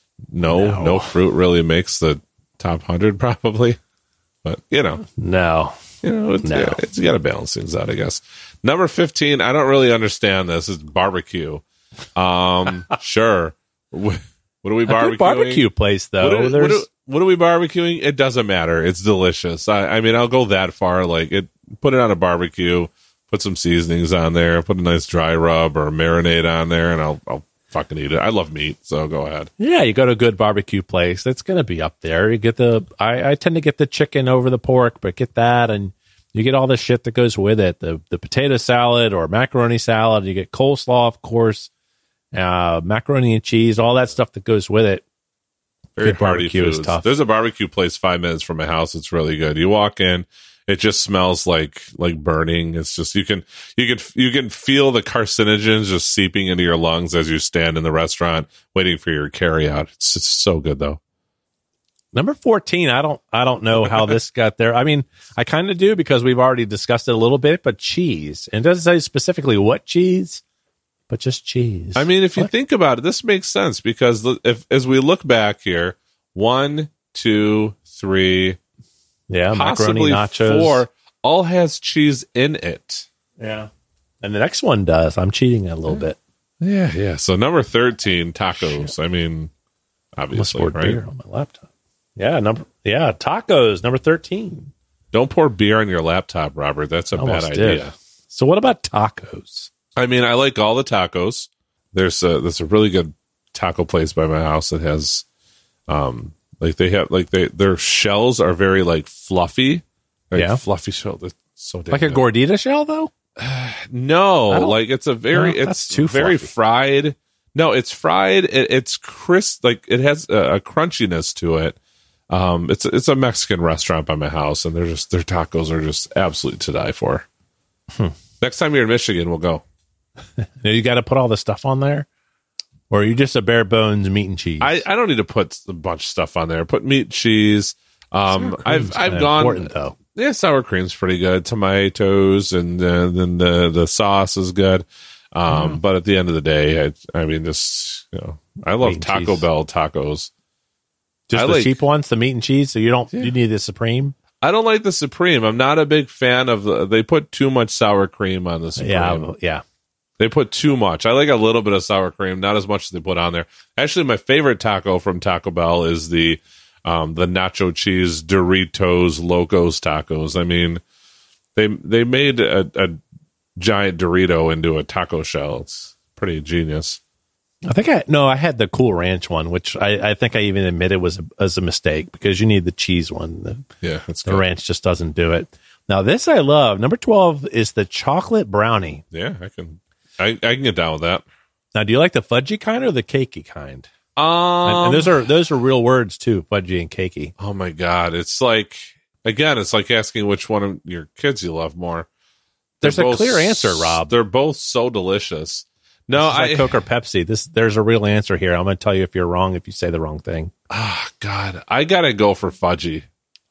No, no, No. fruit really makes the top hundred probably, but you know, No. you know, it's, No. yeah, it's you got to balance things out, I guess. Number fifteen, I don't really understand this. Is barbecue. Um, sure. What what are we A good barbecuing? barbecue place, though. What are, what, There's, are, what are we barbecuing? It doesn't matter. It's delicious. I, I mean, I'll go that far. Like it, put it on a barbecue, put some seasonings on there, put a nice dry rub or marinade on there, and I'll, I'll fucking eat it. I love meat, so go ahead. yeah, you go to a good barbecue place, it's going to be up there. You get the, I, I tend to get the chicken over the pork, but get that, and you get all the shit that goes with it. The the potato salad or macaroni salad. You get coleslaw, of course, uh, macaroni and cheese, all that stuff that goes with it. Very Good hearty barbecue is foods. tough. There's a barbecue place five minutes from my house. It's really good. You walk in, it just smells like like burning. It's just you can you can you can feel the carcinogens just seeping into your lungs as you stand in the restaurant waiting for your carry out. It's, it's so good though. Number fourteen, I don't I don't know how this got there. I mean, I kind of do because we've already discussed it a little bit, but cheese. And it doesn't say specifically what cheese, but just cheese. I mean, if you What? think about it, this makes sense because the- if as we look back here, one, two, three, Yeah, possibly macaroni nachos. four, all has cheese in it. Yeah. And the next one does. I'm cheating a little bit. Yeah, yeah. So number thirteen, tacos. I mean, I'm gonna obviously, pour right? beer on my laptop. Yeah, number yeah, tacos, number thirteen. Don't pour beer on your laptop, Robert. That's a Almost bad did. idea. So what about tacos? I mean, I like all the tacos. There's a there's a really good taco place by my house that has, um, like they have like they their shells are very like fluffy, like Yeah. fluffy shell. That's so damn Like a good. gordita shell though? No, I don't- like it's a very No, that's it's too very fluffy. fried. No, it's fried. It, it's crisp. Like it has a, a crunchiness to it. Um, it's it's a Mexican restaurant by my house, and they're just their tacos are just absolutely to die for. Hmm. Next time you're in Michigan, we'll go. Now you got to put all the stuff on there, or are you just a bare bones meat and cheese? I, I don't need to put a bunch of stuff on there. Put meat, cheese. Um, I've I've Kinda gone. important, though. Yeah, sour cream's pretty good. Tomatoes and uh, then the the sauce is good. Um, Mm. But at the end of the day, I, I mean, this you know, I love Meat and Taco cheese. Bell tacos. Just I the like- cheap ones, the meat and cheese. So you don't you need the supreme. I don't like the Supreme. I'm not a big fan of the. They put too much sour cream on the Supreme. Yeah, yeah. They put too much. I like a little bit of sour cream, not as much as they put on there. Actually, my favorite taco from Taco Bell is the um, the nacho cheese Doritos Locos tacos. I mean, they they made a, a giant Dorito into a taco shell. It's pretty genius. I think I no, I had the Cool Ranch one, which I, I think I even admitted was a, was a mistake because you need the cheese one. The, Yeah, that's the good. ranch just doesn't do it. Now this I love. Number twelve is the chocolate brownie. Yeah, I can I, I can get down with that. Now, do you like the fudgy kind or the cakey kind? Um, And, and those are those are real words too, fudgy and cakey. oh my god, it's like again, it's like asking which one of your kids you love more. There's They're a both clear answer, s- Rob. They're both so delicious. No, This is like I Coke or Pepsi. This there's a real answer here. I'm going to tell you if you're wrong if you say the wrong thing. ah God, I gotta go for fudgy.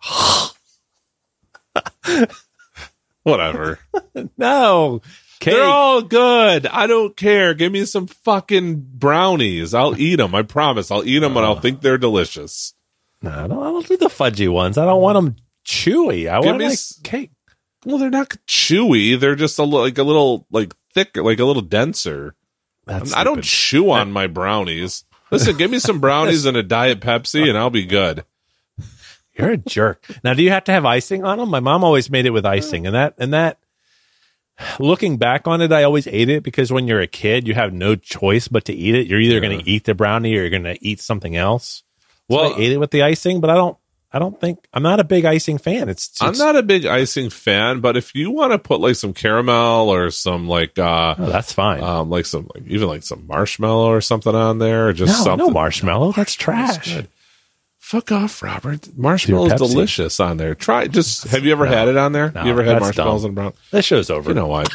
Whatever. No, cake. They're all good. I don't care. Give me some fucking brownies. I'll eat them. I promise. I'll eat them and I'll think they're delicious. no, I don't, I don't do the fudgy ones. I don't want them chewy. I Give want me like s- cake. Well, they're not chewy. They're just a li- like a little like thicker, like a little denser. That's I don't stupid. chew on my brownies. Listen, give me some brownies and a Diet Pepsi, and I'll be good. You're a jerk. Now, do you have to have icing on them? My mom always made it with icing, and that and that. Looking back on it, I always ate it because when you're a kid, you have no choice but to eat it. You're either Yeah. going to eat the brownie or you're going to eat something else. So Well, I ate it with the icing, but I don't. I don't think I'm not a big icing fan. It's, it's I'm not a big icing fan, but if you want to put like some caramel or some like uh Oh, that's fine. um like some like, even like some marshmallow or something on there, or just no, something. no marshmallow. That's That's trash. good. Fuck off, Robert. Marshmallow is Dude, Pepsi. delicious on there. Try just. Have you ever No. had it on there? No, you ever had that's marshmallows dumb. and brown? This show's over. You know what?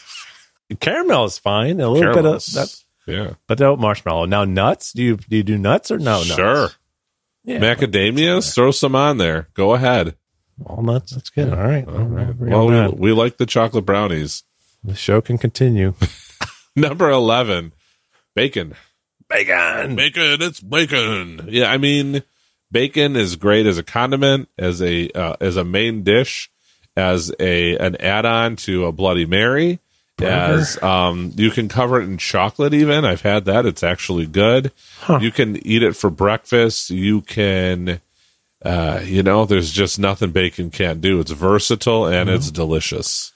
Caramel is fine. A little bit of Caramels. that, Yeah, but no marshmallow. Now nuts. Do you do you do nuts or no? Nuts? sure. Yeah, Macadamias, throw some on there. Go ahead. walnuts. That's good. All right. All right. We're Well, on we, that. we like the chocolate brownies. The show can continue. Number eleven, bacon. Bacon. Bacon, it's bacon. Yeah, I mean, bacon is great as a condiment, as a uh, as a main dish, as a an add-on to a Bloody Mary. As um, you can cover it in chocolate. Even I've had that; it's actually good. Huh. You can eat it for breakfast. You can, uh, you know, there's just nothing bacon can't do. It's versatile and it's delicious.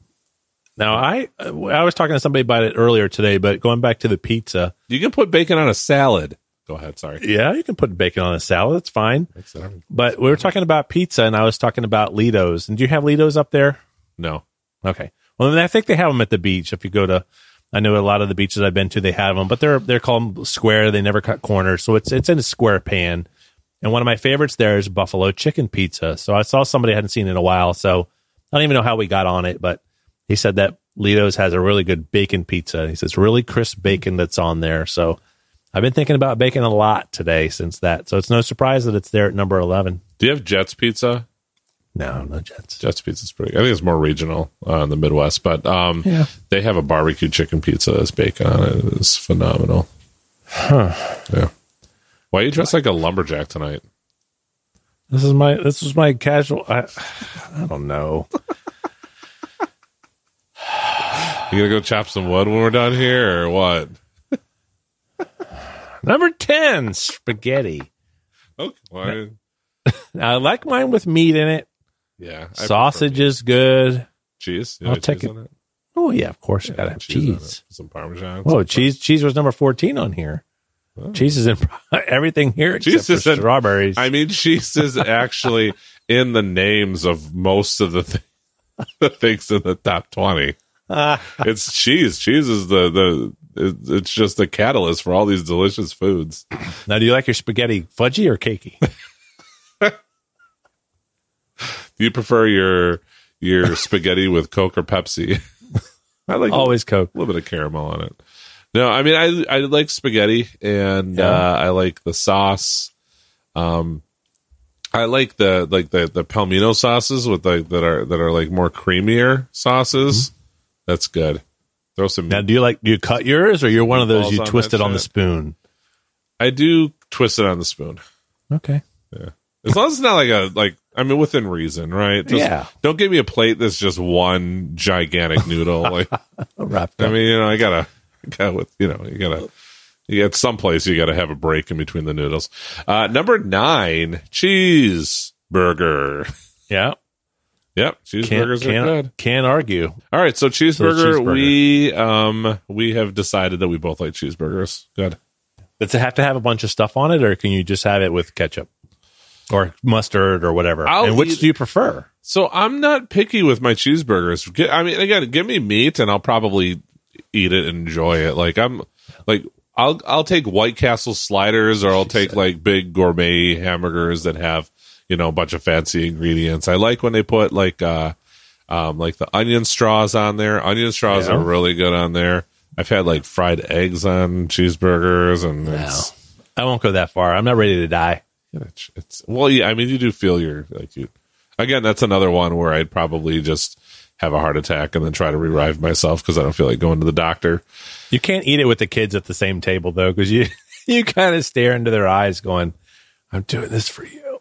Now I I was talking to somebody about it earlier today, but going back to the pizza, You can put bacon on a salad. Go ahead. Sorry. yeah, you can put bacon on a salad. That's fine. But we were talking about pizza, and I was talking about Litos. And do you have Litos up there? No. Okay. Well, then I think they have them at the beach. If you go to, I know a lot of the beaches I've been to, they have them, but they're they're called square. They never cut corners, so it's it's in a square pan. And one of my favorites there is buffalo chicken pizza. So I saw somebody I hadn't seen in a while, so I don't even know how we got on it, but he said that Litos has a really good bacon pizza. He says really crisp bacon that's on there. So I've been thinking about bacon a lot today since that, so it's no surprise that it's there at number eleven. Do you have Jets Pizza? No, no Jets. Jets Pizza is pretty good. I think it's more regional uh, in the Midwest, but um, Yeah. they have a barbecue chicken pizza that's bacon on it. It's phenomenal. Huh. Yeah. Why are you dressed like a lumberjack tonight? This is my this was my casual. I, I don't know. You gonna go chop some wood when we're done here, or what? Number ten, spaghetti. Okay. Well, I like mine with meat in it. yeah. I Sausage prefer is good. cheese. You I'll like take cheese it. on it? Oh yeah, of course you Yeah, gotta have on cheese. it. Some Parmesan. Whoa, some- cheese! Cheese was number fourteen on here. Oh. Cheese is in everything here except Cheese for is in- strawberries. I mean, cheese is actually in the names of most of the, th- the things in the top twenty. Ah. It's cheese. Cheese is the the. it- It's just the catalyst for all these delicious foods. Now, do you like your spaghetti fudgy or cakey? Do you prefer your your spaghetti with Coke or Pepsi? I like Always Coke. a little bit of caramel on it. No, I mean I I like spaghetti and Yeah. uh, I like the sauce. Um, I like the like the the palmino sauces with like that are that are like more creamier sauces. That's good. Throw some. Now, do you like do you cut yours or you're one of those Balls you on twist that it on the shit. spoon? I do twist it on the spoon. Okay. As long as it's not like a like I mean within reason, right? Just Yeah. Don't give me a plate that's just one gigantic noodle. Like Wrapped I up. mean, you know, I gotta, gotta with you know, you gotta. You at some place you gotta have a break in between the noodles. Uh, number nine, cheeseburger. Yeah. Yep, Can't, cheeseburgers are can't, good. can't argue. All right, so cheeseburger, cheeseburger. We um we have decided that we both like cheeseburgers. Good. Does it have to have a bunch of stuff on it, or can you just have it with ketchup or mustard or whatever? I'll and which eat- do you prefer? So I'm not picky with my cheeseburgers. Gi- I mean, again, give me meat and I'll probably eat it and enjoy it. Like I'm like I'll I'll take White Castle sliders or I'll take like big gourmet hamburgers that have, you know, a bunch of fancy ingredients. I like when they put like uh um like the onion straws on there. Onion straws Yeah. are really good on there. I've had like fried eggs on cheeseburgers and it's, I won't go that far. I'm not ready to die. it's, it's well, yeah. I mean, you do feel your like you. Again, that's another one where I'd probably just have a heart attack and then try to revive myself because I don't feel like going to the doctor. You can't eat it with the kids at the same table though, because you you kind of stare into their eyes, going, "I'm doing this for you."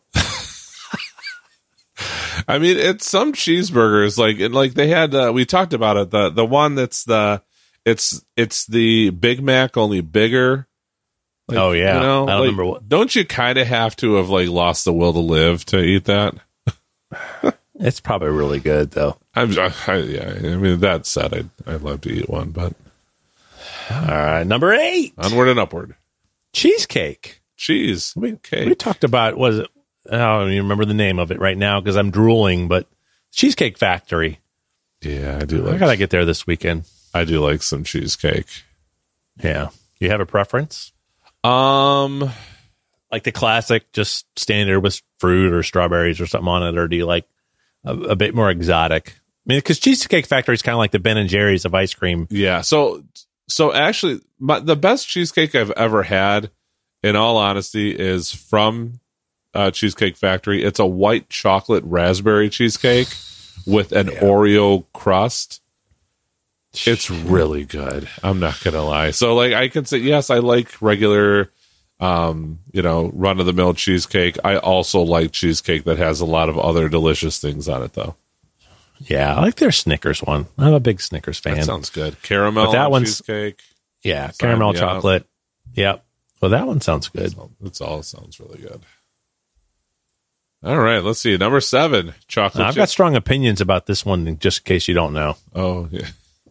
I mean, it's some cheeseburgers like and like they had. Uh, we talked about it. The the one that's the it's it's the Big Mac only bigger. Like, Oh, yeah. you know, I don't like, remember what- Don't you kind of have to have like lost the will to live to eat that? It's probably really good though. I'm I, yeah. I mean, that said, I'd I'd love to eat one, but All right, number eight, onward and upward. cheesecake. Cheese. We Okay. we talked about was it? I don't even remember the name of it right now because I'm drooling. But Cheesecake Factory. Yeah, I do I like. gotta get there this weekend. I do like some cheesecake. Yeah, you have a preference? Um, Like the classic, just standard with fruit or strawberries or something on it, or do you like a, a bit more exotic? I mean, because Cheesecake Factory is kind of like the Ben and Jerry's of ice cream. yeah. So, so actually, my, the best cheesecake I've ever had, in all honesty, is from uh, Cheesecake Factory. It's a white chocolate raspberry cheesecake with an Oreo crust. It's really good. I'm not gonna lie. So, like, I can say yes, I like regular, um, you know, run of the mill cheesecake. I also like cheesecake that has a lot of other delicious things on it, though. Yeah, I like their Snickers one. I'm a big Snickers fan. That sounds good. Caramel But that on one's- cheesecake. yeah, Sign caramel me up. chocolate. Yep. Well, that one sounds good. It's all sounds really good. All right, let's see. Number seven, chocolate. Now, I've chip. got strong opinions about this one, just in case you don't know. Oh, yeah.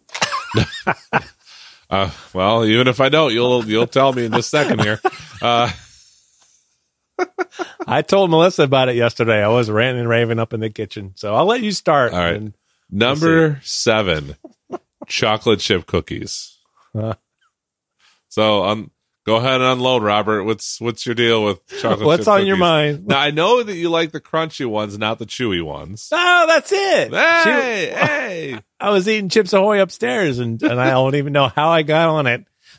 uh, well, even if I don't, you'll you'll tell me in just a second here. Uh, I told Melissa about it yesterday. I was ranting and raving up in the kitchen, so I'll let you start. All right. and- number seven, chocolate chip cookies. Uh. So, um, go ahead and unload, Robert. What's what's your deal with chocolate? What's chip on your cookies? mind? Now, I know that you like the crunchy ones, not the chewy ones. Oh, that's it. Hey, She- hey. I was eating Chips Ahoy upstairs, and, and I don't even know how I got on it.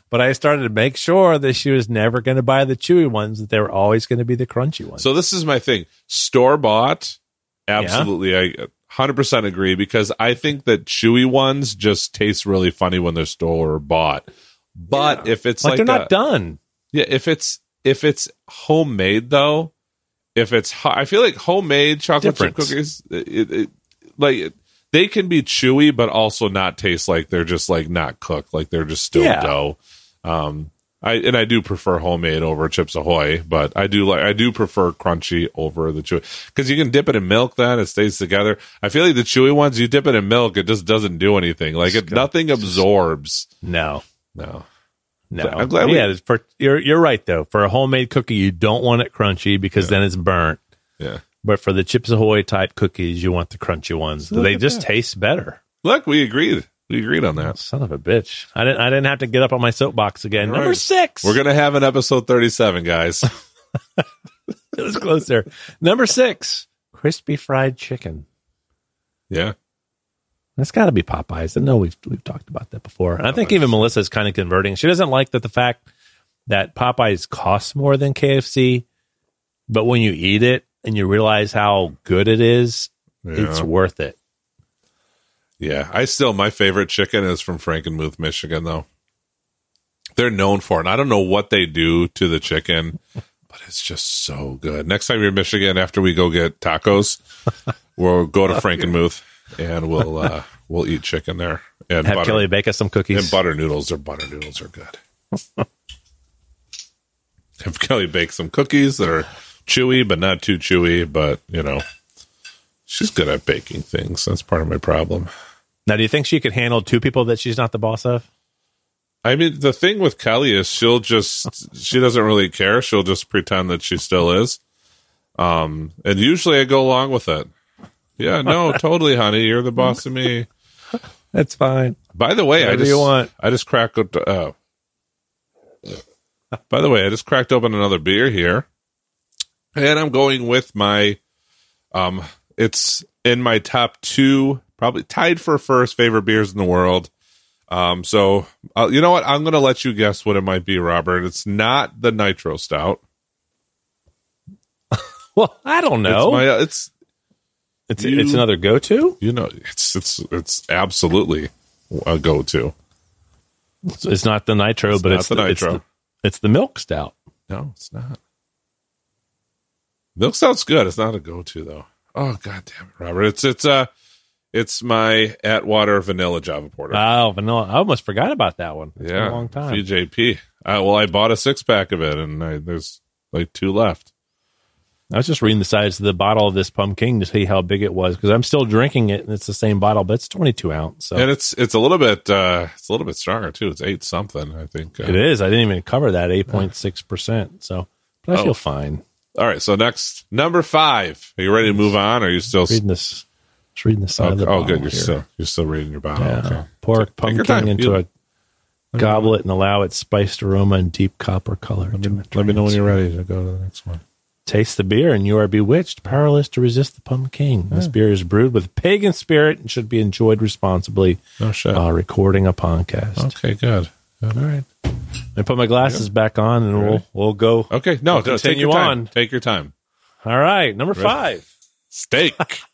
but I started to make sure that she was never going to buy the chewy ones, that they were always going to be the crunchy ones. So this is my thing. Store-bought, absolutely. Yeah. I one hundred percent agree, because I think that chewy ones just taste really funny when they're store-bought. But yeah. if it's like, like they're a, not done. Yeah, if it's if it's homemade though, if it's I feel like homemade chocolate chip cookies, it, it, like they can be chewy, but also not taste like they're just like not cooked, like they're just still yeah. dough. Um, I and I do prefer homemade over Chips Ahoy, but I do like I do prefer crunchy over the chewy, because you can dip it in milk, then it stays together. I feel like the chewy ones, you dip it in milk, it just doesn't do anything. Like it, nothing absorbs. No, no. No, So I'm glad. Yeah, we, for, you're you're right though. For a homemade cookie, you don't want it crunchy, because yeah. then it's burnt. Yeah. But for the Chips Ahoy type cookies, you want the crunchy ones. Look they at just that. taste better. Look, we agreed. We agreed on that. Son of a bitch! I didn't. I didn't have to get up on my soapbox again. All Number right. six. We're gonna have an episode thirty-seven, guys. It was close there. Number six, crispy fried chicken. Yeah. That's got to be Popeyes. I know we've we've talked about that before. And I think even Melissa's kind of converting. She doesn't like that the fact that Popeyes costs more than K F C, but when you eat it and you realize how good it is, Yeah. it's worth it. Yeah, I still, my favorite chicken is from Frankenmuth, Michigan, though. They're known for it. And I don't know what they do to the chicken, but it's just so good. Next time you're in Michigan, after we go get tacos, we'll go to Frankenmuth and we'll uh, we'll eat chicken there. And Have butter, Kelly bake us some cookies. and butter noodles. Their butter noodles are good. Have Kelly bake some cookies that are chewy, but not too chewy. But, you know, she's good at baking things. That's part of my problem. Now, do you think she could handle two people that she's not the boss of? I mean, the thing with Kelly is she'll just, she doesn't really care. She'll just pretend that she still is. Um, and usually I go along with it. Yeah, no, totally, honey. You're the boss of me. That's fine. By the way, Whatever I just, you want. I just cracked, uh, by the way, I just cracked open another beer here. And I'm going with my, um, it's in my top two, probably tied for first favorite beers in the world. Um, so, uh, you know what? I'm going to let you guess what it might be, Robert. It's not the Nitro Stout. Well, I don't know. It's my, uh, it's, It's you- it's another go-to. you know, it's, it's, it's absolutely a go-to. It's, it's not the nitro, It's but not it's the the, it's Nitro. the it's the milk stout. No, it's not. Milk Stout's good. It's not a go-to though. Oh, God damn it, Robert. It's, it's, uh, it's my Atwater Vanilla Java Porter. Oh, vanilla! I almost forgot about that one. It's yeah. been a long time. V J P. Uh, well, I bought a six pack of it and I, there's like two left. I was just reading the size of the bottle of this pumpkin to see how big it was, because I'm still drinking it and it's the same bottle, but it's twenty-two ounce. So And it's, it's a little bit, uh, it's a little bit stronger too. It's eight something, I think. Uh, it is. I didn't even cover that eight point six percent. So, but I Oh. feel fine. All right. So next, number five. Are you ready to move on? Or are you still? Reading this, just reading the side Oh, of the oh bottle good. You're here. still, you're still reading your bottle. Yeah. Okay. Pour Take- take your pumpkin time. into You- a goblet and allow its spiced aroma and deep copper color. Let to me, let me know when you're ready to go to the next one. Taste the beer and you are bewitched, powerless to resist the pumpkin. This beer is brewed with pagan spirit and should be enjoyed responsibly No shit. while recording a podcast. Okay. Good. Good. All right. I put my glasses back on and we'll we'll go. Okay. No, We'll no, take continue your time. on. Take your time. All right, number five. Steak.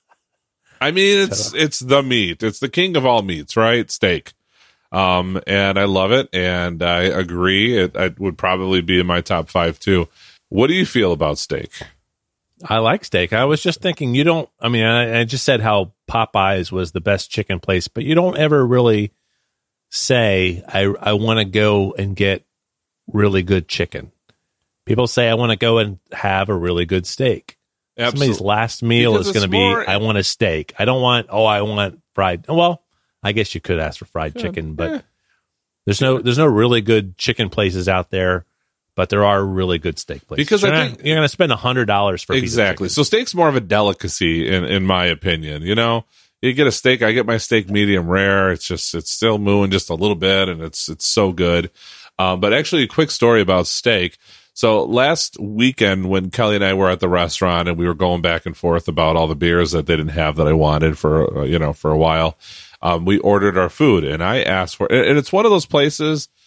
I mean, it's it's the meat. It's the king of all meats, right? Steak. Um, and I love it, and I agree. It, it would probably be in my top five too. What do you feel about steak? I like steak. I was just thinking, you don't. I mean, I, I just said how Popeyes was the best chicken place, but you don't ever really say I I want to go and get really good chicken. People say I want to go and have a really good steak. Somebody's last meal Because is going to it's be, more- I want a steak. I don't want, oh, I want fried. Well, I guess you could ask for fried chicken, but eh. there's no there's no really good chicken places out there, but there are really good steak places. Because I you're think- not, you're going to spend a hundred dollars for a piece of Exactly. chicken. So steak's more of a delicacy in, in my opinion. You know, you get a steak, I get my steak medium rare. It's just, it's still mooing just a little bit and it's, it's so good. Um, but actually a quick story about steak. So last weekend when Kelly and I were at the restaurant and we were going back and forth about all the beers that they didn't have that I wanted for, uh, you know, for a while, um, we ordered our food and I asked for, and it's one of those places,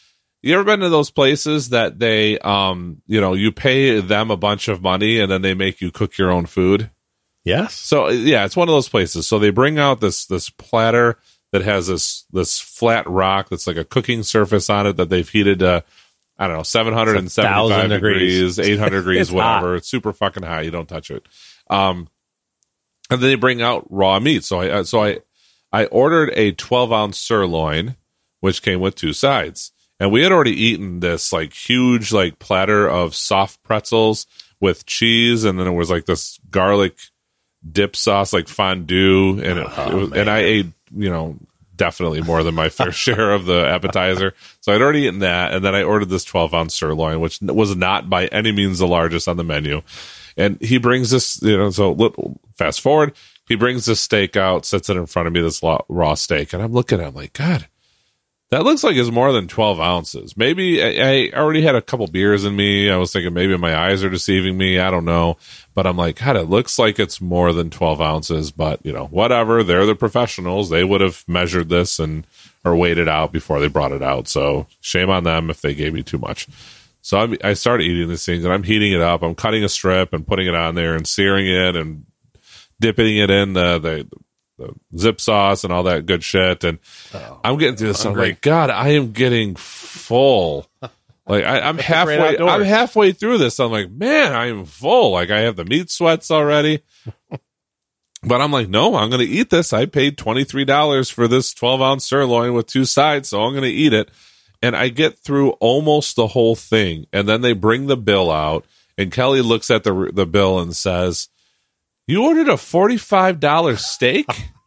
You ever been to those places that they, um, you know, you pay them a bunch of money and then they make you cook your own food? Yes. So yeah, it's one of those places. So they bring out this this platter that has this this flat rock that's like a cooking surface on it that they've heated to, I don't know, seven hundred seventy-five degrees, eight hundred degrees, It's whatever. hot. It's super fucking high. You don't touch it. Um, and then they bring out raw meat. So I so I I ordered a twelve ounce sirloin, which came with two sides. And we had already eaten this like huge like platter of soft pretzels with cheese, and then it was like this garlic dip sauce, like fondue, and it, Oh, it was, and I ate, you know, definitely more than my fair share of the appetizer. So I'd already eaten that, and then I ordered this twelve ounce sirloin, which was not by any means the largest on the menu. And he brings this, you know, so look, fast forward, he brings this steak out, sets it in front of me, this raw steak, and I'm looking at it, I'm like, God, that looks like it's more than twelve ounces. Maybe I, I already had a couple beers in me. I was thinking maybe my eyes are deceiving me. I don't know. But I'm like, God, it looks like it's more than twelve ounces. But, you know, whatever. They're the professionals. They would have measured this and or weighed it out before they brought it out. So shame on them if they gave me too much. So I'm, I started eating these things, and I'm heating it up. I'm cutting a strip and putting it on there and searing it and dipping it in the the, the zip sauce and all that good shit. And oh, I'm getting through this. I'm like, God, I am getting full. Like I, I'm halfway. I'm halfway through this. I'm like, man, I am full. Like I have the meat sweats already. But I'm like, no, I'm going to eat this. I paid twenty-three dollars for this twelve ounce sirloin with two sides, so I'm going to eat it. And I get through almost the whole thing, and then they bring the bill out, and Kelly looks at the the bill and says, "You ordered a forty-five dollars steak?"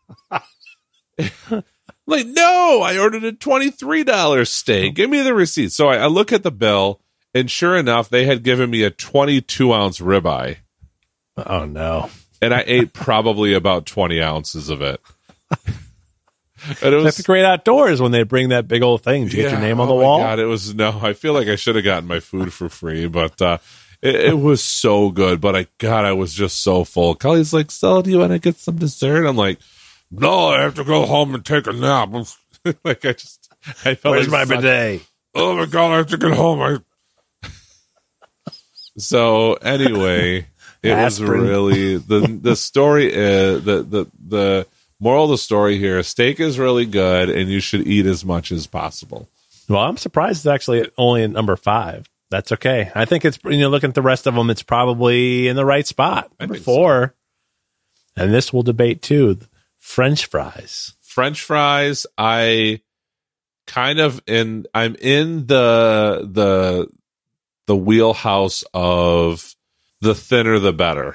Like, no, I ordered a twenty-three dollars steak. Give me the receipt. So I, I look at the bill, and sure enough, they had given me a twenty-two ounce ribeye. Oh, no. And I ate probably about twenty ounces of it. And it was That's the great outdoors when they bring that big old thing. Did you yeah, get your name on oh the my wall? God, it was no. I feel like I should have gotten my food for free, but uh, it, it was so good. But I, God, I was just so full. Kelly's like, "So, do you want to get some dessert?" I'm like, "No, I have to go home and take a nap." Like I just, I felt Where's like my such, bidet? Oh my God, I have to get home. I... So anyway, it was Aspirin. really the the story is the the the. Moral of the story here, steak is really good, and you should eat as much as possible. Well, I'm surprised it's actually only at number five. That's okay. I think it's, you know, looking at the rest of them, it's probably in the right spot. I Number think four. So. And this we'll debate too. French fries. French fries, I kind of in I'm in the the the wheelhouse of the thinner the better.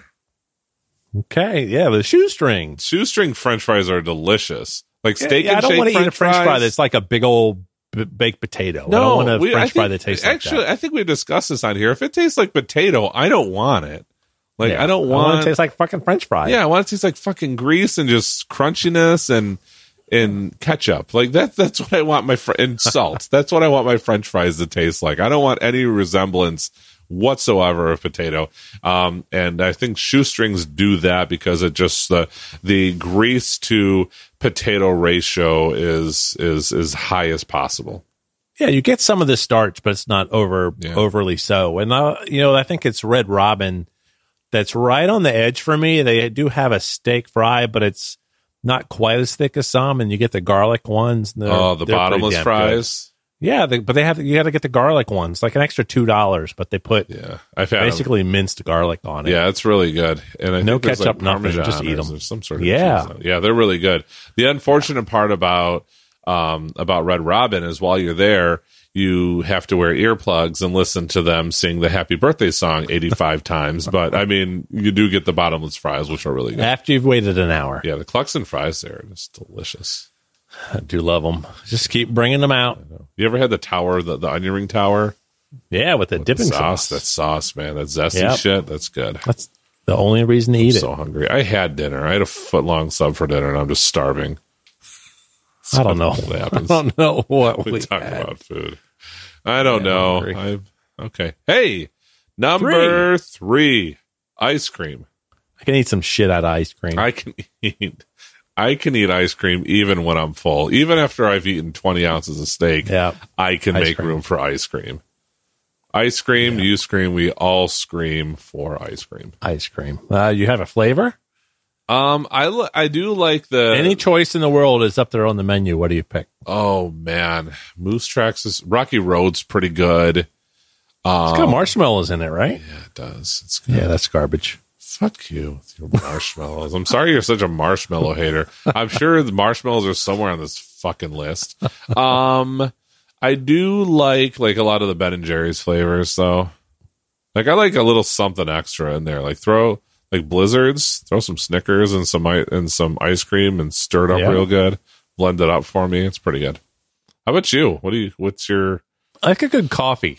Okay, yeah, the shoestring. Shoestring French fries are delicious. Like steak yeah, yeah, and I don't shake want to French eat a French fries. fry that's like a big old b- baked potato. No, I don't want a we, French I fry think, that tastes actually, like that. I think we've discussed this on here. If it tastes like potato, I don't want it. Like Yeah, I don't I want, want it to taste like fucking French fry. Yeah, I want it to taste like fucking grease and just crunchiness and and ketchup. Like that. That's what I want my fr- and salt. That's what I want my French fries to taste like. I don't want any resemblance whatsoever of potato. Um, and I think shoestrings do that because it just the the grease to potato ratio is is as high as possible. Yeah, you get some of the starch, but it's not over Yeah. overly so. And uh, you know, I think it's Red Robin that's right on the edge for me. They do have a steak fry, but it's not quite as thick as some. And you get the garlic ones. They're- Oh, the they're pretty bottomless damn fries. good. Yeah, they, but they have you got to get the garlic ones, like an extra two dollars. But they put Yeah, I've had 'em. basically minced garlic on it. Yeah, it's really good. And I No think there's, ketchup, like nothing, Parmesan just eat or 'em. there's some sort of Yeah. cheese on it. Yeah, they're really good. The unfortunate part about um, about Red Robin is while you're there, you have to wear earplugs and listen to them sing the Happy Birthday song eighty-five times. But I mean, you do get the bottomless fries, which are really good. After you've waited an hour. Yeah, the Cluxon fries there are just delicious. I do love them. Just keep bringing them out. You ever had the tower, the, the onion ring tower? Yeah, with the With dipping the sauce, sauce. that sauce, man, that zesty Yep. shit, that's good. That's the only reason to eat I'm so hungry. I had dinner. I had a foot long sub for dinner, and I'm just starving. it. I don't know. What happens? I don't know what we, we talk had. about food. I don't Yeah, I'm know. hungry. I've, okay. Hey, number three. three, ice cream. I can eat some shit out of ice cream. I can eat I can eat ice cream even when I'm full. Even after I've eaten twenty ounces of steak, Yeah. I can Ice make cream. room for ice cream. Ice cream, you scream, we all scream for ice cream. Ice cream. Uh, you have a flavor? Um, I li- I do like the Any choice in the world is up there on the menu. What do you pick? oh man, Moose Tracks is Rocky Road's pretty good. Um, It's got marshmallows in it, right? yeah, it does. It's good. Yeah, that's garbage. Fuck you with your marshmallows. I'm sorry you're such a marshmallow hater. I'm sure the marshmallows are somewhere on this fucking list. Um, I do like like a lot of the Ben and Jerry's flavors though. Like I like a little something extra in there. Like throw like Blizzards, throw some Snickers and some i- and some ice cream and stir it up Yeah. real good. Blend it up for me. It's pretty good. How about you? What do you? What's your? I like a good coffee.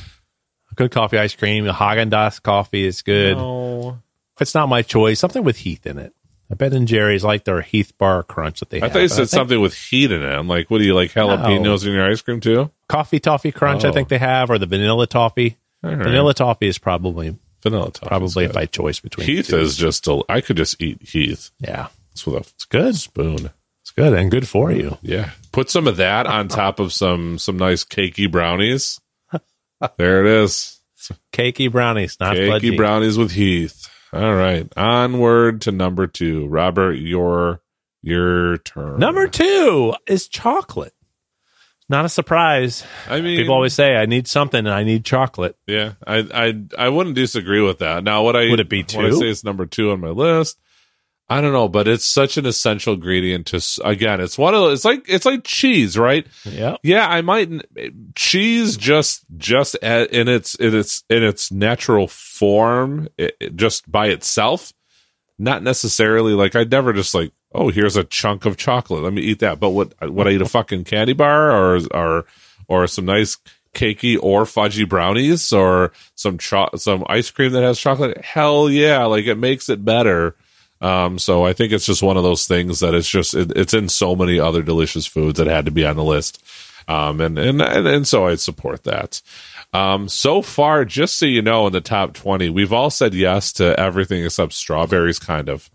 A good coffee ice cream. The Haagen-Dazs coffee is good. No. If it's not my choice, something with Heath in it. I bet in Jerry's like their Heath bar crunch that they I have. thought you I said think something with heat in it. I'm like, what do you like? Jalapenos in your ice cream too? Coffee toffee crunch, Oh. I think they have, or the vanilla toffee. All right. Vanilla toffee is probably Vanilla toffee. probably by choice between Heath the two. is just. Del- I could just eat Heath. Yeah, It's with a it's good. spoon. It's good and good for you. Yeah. Put some of that on top of some some nice cakey brownies. There it is. Cakey brownies, not Cakey fudgy. brownies with Heath. All right. Onward to number two. Robert, your your turn. Number two is chocolate. Not a surprise. I mean, People always say, I need something and I need chocolate. yeah, I I I wouldn't disagree with that. Now, what I Would it be When I two? say it's number two on my list, I don't know, but it's such an essential ingredient to. s- Again, it's one of those, it's like it's like cheese, right? Yeah. Yeah, I might cheese just just at, in its in its in its natural form, it, it just by itself, not necessarily like I'd never just like, oh, here's a chunk of chocolate, let me eat that. But what would I eat a fucking candy bar or or or some nice cakey or fudgy brownies or some cho- some ice cream that has chocolate? Hell yeah, like it makes it better. Um, so I think it's just one of those things that it's just it, it's in so many other delicious foods that had to be on the list. Um, and, and, and, and so I support that. Um, so far, just so you know, in the top twenty, we've all said yes to everything except strawberries, kind of.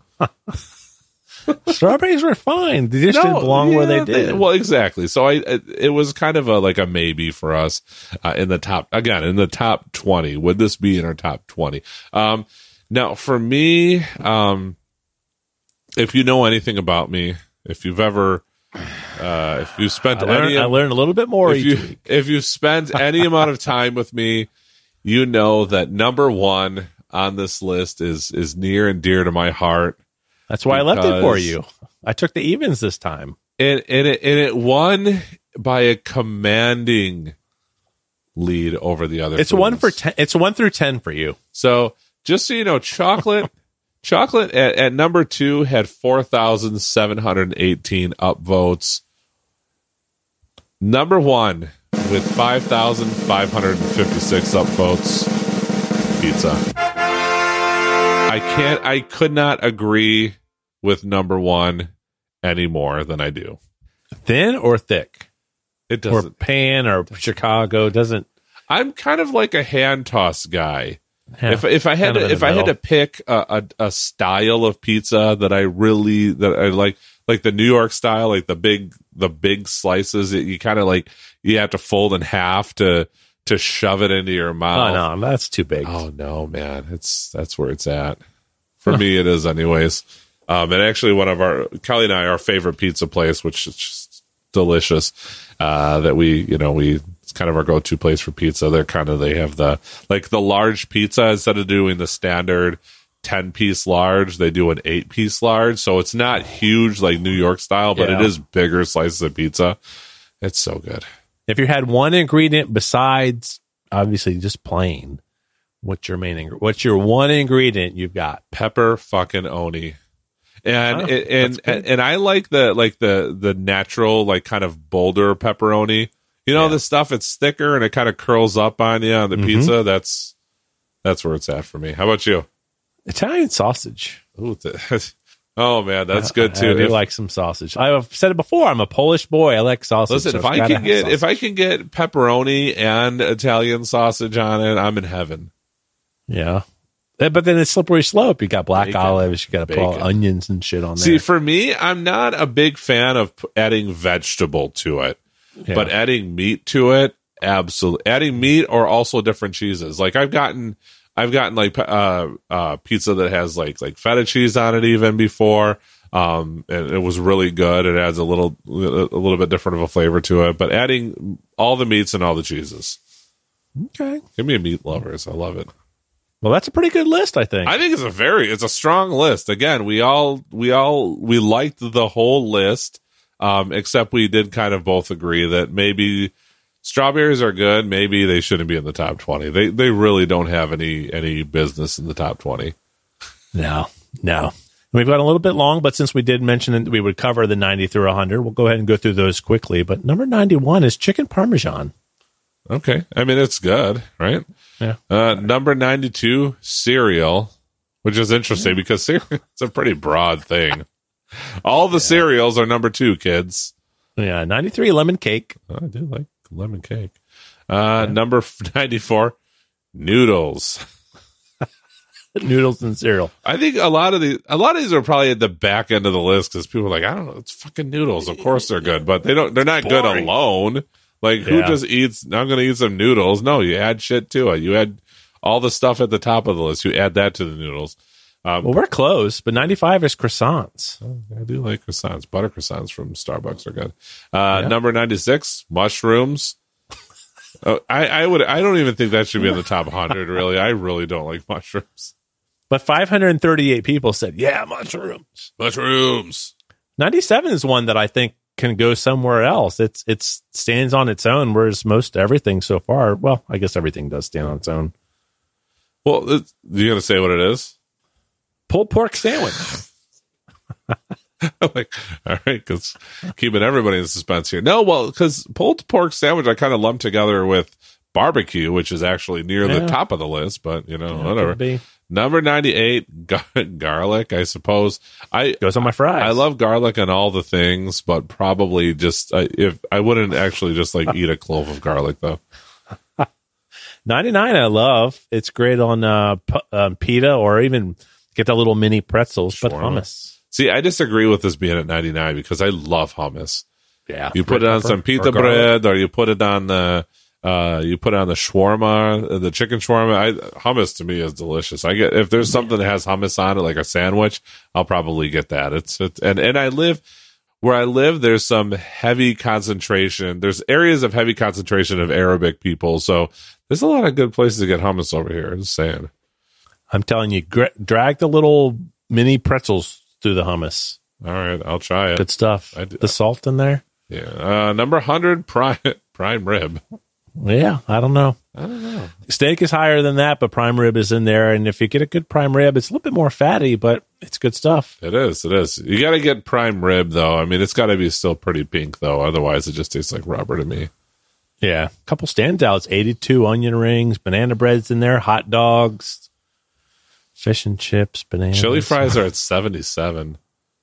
Strawberries were fine. They just didn't belong where yeah, they did. well, exactly. So I, it, it was kind of a, like a maybe for us, uh, in the top, again, in the top twenty. Would this be in our top twenty? Um, now for me, um, if you know anything about me, if you've ever, uh, if you spent I learned, any, I learned a little bit more if each you week. if you spend any amount of time with me, you know that number one on this list is is near and dear to my heart. That's why I left it for because- you. I took the evens this time. And and it, and it won by a commanding lead over the other. It's foods. one for ten. It's one through ten for you. So just so you know, chocolate, chocolate at, at number two had four thousand seven hundred eighteen upvotes. Number one with five thousand five hundred fifty-six upvotes, pizza. I can't. I could not agree with number one any more than I do. Thin or thick? It Or doesn't. pan or Chicago doesn't. I'm kind of like a hand toss guy. Yeah, if if I had kind of to, in if the I had middle. to pick a, a a style of pizza that I really that I like, like the New York style, like the big the big slices that you kind of like you have to fold in half to to shove it into your Oh mouth. no, that's too big. Oh no, man, it's that's where it's at. For me, it is anyways. Um, and actually, one of our Kelly and I, our favorite pizza place, which is just delicious. Uh, that we, you know, we it's kind of our go-to place for pizza. They're kind of they have the like the large pizza instead of doing the standard ten piece large, they do an eight piece large. So it's not huge like New York style, but Yeah. it is bigger slices of pizza. It's so good. If you had one ingredient besides obviously just plain, what's your main ingredient? What's your one ingredient you've got? Pepper fucking oni. And Oh, and and, that's good. and I like the like the the natural like kind of bolder pepperoni. You know, Yeah. the stuff it's thicker and it kind of curls up on you on the Mhm. pizza. That's that's where it's at for me. How about you? Italian sausage. Ooh, th- oh man, that's good too. I do If- like some sausage. I've said it before. I'm a Polish boy. I like sausage. listen, so if it's I gotta can have get if sausage. I can get pepperoni and Italian sausage on it, I'm in heaven. yeah, But then it's slippery slope. You got black Bacon. olives, you got to put Bacon. onions and shit on there. See, for me, I'm not a big fan of p- adding vegetable to it, Yeah. but adding meat to it, absolutely. Adding meat or also different cheeses. Like I've gotten, I've gotten like uh, uh, pizza that has like like feta cheese on it even before. Um, and it was really good. It adds a little a little bit different of a flavor to it. But adding all the meats and all the cheeses. Okay. Give me a meat lovers. I love it. Well, that's a pretty good list, I think. I think it's a very it's a strong list. Again, we all we all we liked the whole list, um, except we did kind of both agree that maybe strawberries are good. Maybe they shouldn't be in the top twenty. They they really don't have any any business in the top twenty. No, no. We've got a little bit long, but since we did mention that we would cover the ninety through one hundred, we'll go ahead and go through those quickly. But number ninety-one is chicken parmesan. Okay, I mean it's good, right? Yeah. Uh, number ninety-two, cereal, which is interesting because cereal is a pretty broad thing. All the yeah. cereals are number two, kids. Yeah, ninety-three, lemon cake. Oh, I do like lemon cake. Uh, yeah. Number ninety-four, noodles. Noodles and cereal. I think a lot of these, a lot of these are probably at the back end of the list because people are like, I don't know, it's fucking noodles. Of course they're good, but they don't. They're not good alone. Like who yeah. just eats? I'm going to eat some noodles. No, you add shit to it. You add all the stuff at the top of the list. You add that to the noodles. Um, well, we're close, but ninety-five is croissants. Oh, I do like croissants. Butter croissants from Starbucks are good. Uh, yeah. Number ninety-six, mushrooms. oh, I, I would. I don't even think that should be in the top one hundred. Really, I really don't like mushrooms. But five hundred thirty-eight people said, "Yeah, mushrooms." Mushrooms. ninety-seven is one that I think can go somewhere else. It's it stands on its own, whereas most everything so far. Well, I guess everything does stand on its own. Well, you gonna say what it is? Pulled pork sandwich. Like, all right, because keeping everybody in suspense here. No, well, because pulled pork sandwich I kind of lumped together with barbecue, which is actually near yeah. the top of the list, but you know, yeah, whatever. Number ninety-eight, gar- garlic, I suppose. I goes on my fries. I love garlic and all the things, but probably just I, if I wouldn't actually just like eat a clove of garlic though. ninety-nine, I love. It's great on uh, p- um, pita or even get the little mini pretzels, Shawarma. But hummus. See, I disagree with this being at ninety-nine because I love hummus. Yeah, you put it on some pita or bread, or you put it on the. Uh, you put on the shawarma, the chicken shawarma. I, hummus to me is delicious. I get if there's something that has hummus on it, like a sandwich, I'll probably get that. It's, it's and and I live where I live. There's some heavy concentration. There's areas of heavy concentration of Arabic people, so there's a lot of good places to get hummus over here. Just saying. I'm telling you, gra- drag the little mini pretzels through the hummus. All right, I'll try it. Good stuff. I, the salt in there. Yeah. Uh, number one hundred, prime prime rib. Yeah, I don't know. I don't know. Steak is higher than that, but prime rib is in there. And if you get a good prime rib, it's a little bit more fatty, but it's good stuff. It is. It is. You got to get prime rib, though. I mean, it's got to be still pretty pink, though. Otherwise, it just tastes like rubber to me. Yeah. A couple standouts. eighty-two onion rings, banana bread's in there, hot dogs, fish and chips, bananas. Chili fries are at seventy-seven.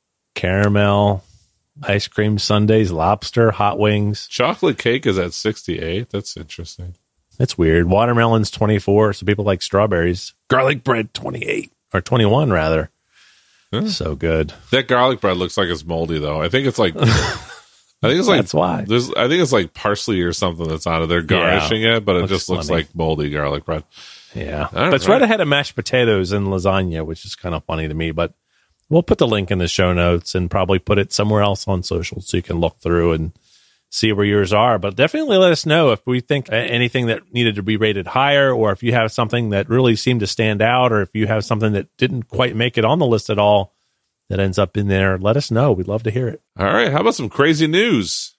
Caramel. Ice cream sundaes, lobster, hot wings. Chocolate cake is at sixty-eight. That's interesting. That's weird. Watermelon's twenty-four, so people like strawberries. Garlic bread, twenty-eight. Or twenty-one, rather. Huh. So good. That garlic bread looks like it's moldy, though. I think it's like... I think it's like... That's why. There's, I think it's like parsley or something that's on it. They're garnishing yeah. it, but it looks just looks funny. like moldy garlic bread. Yeah. All but it's right. right ahead of mashed potatoes and lasagna, which is kind of funny to me, but... We'll put the link in the show notes and probably put it somewhere else on social so you can look through and see where yours are. But definitely let us know if we think anything that needed to be rated higher, or if you have something that really seemed to stand out, or if you have something that didn't quite make it on the list at all that ends up in there. Let us know. We'd love to hear it. All right. How about some crazy news?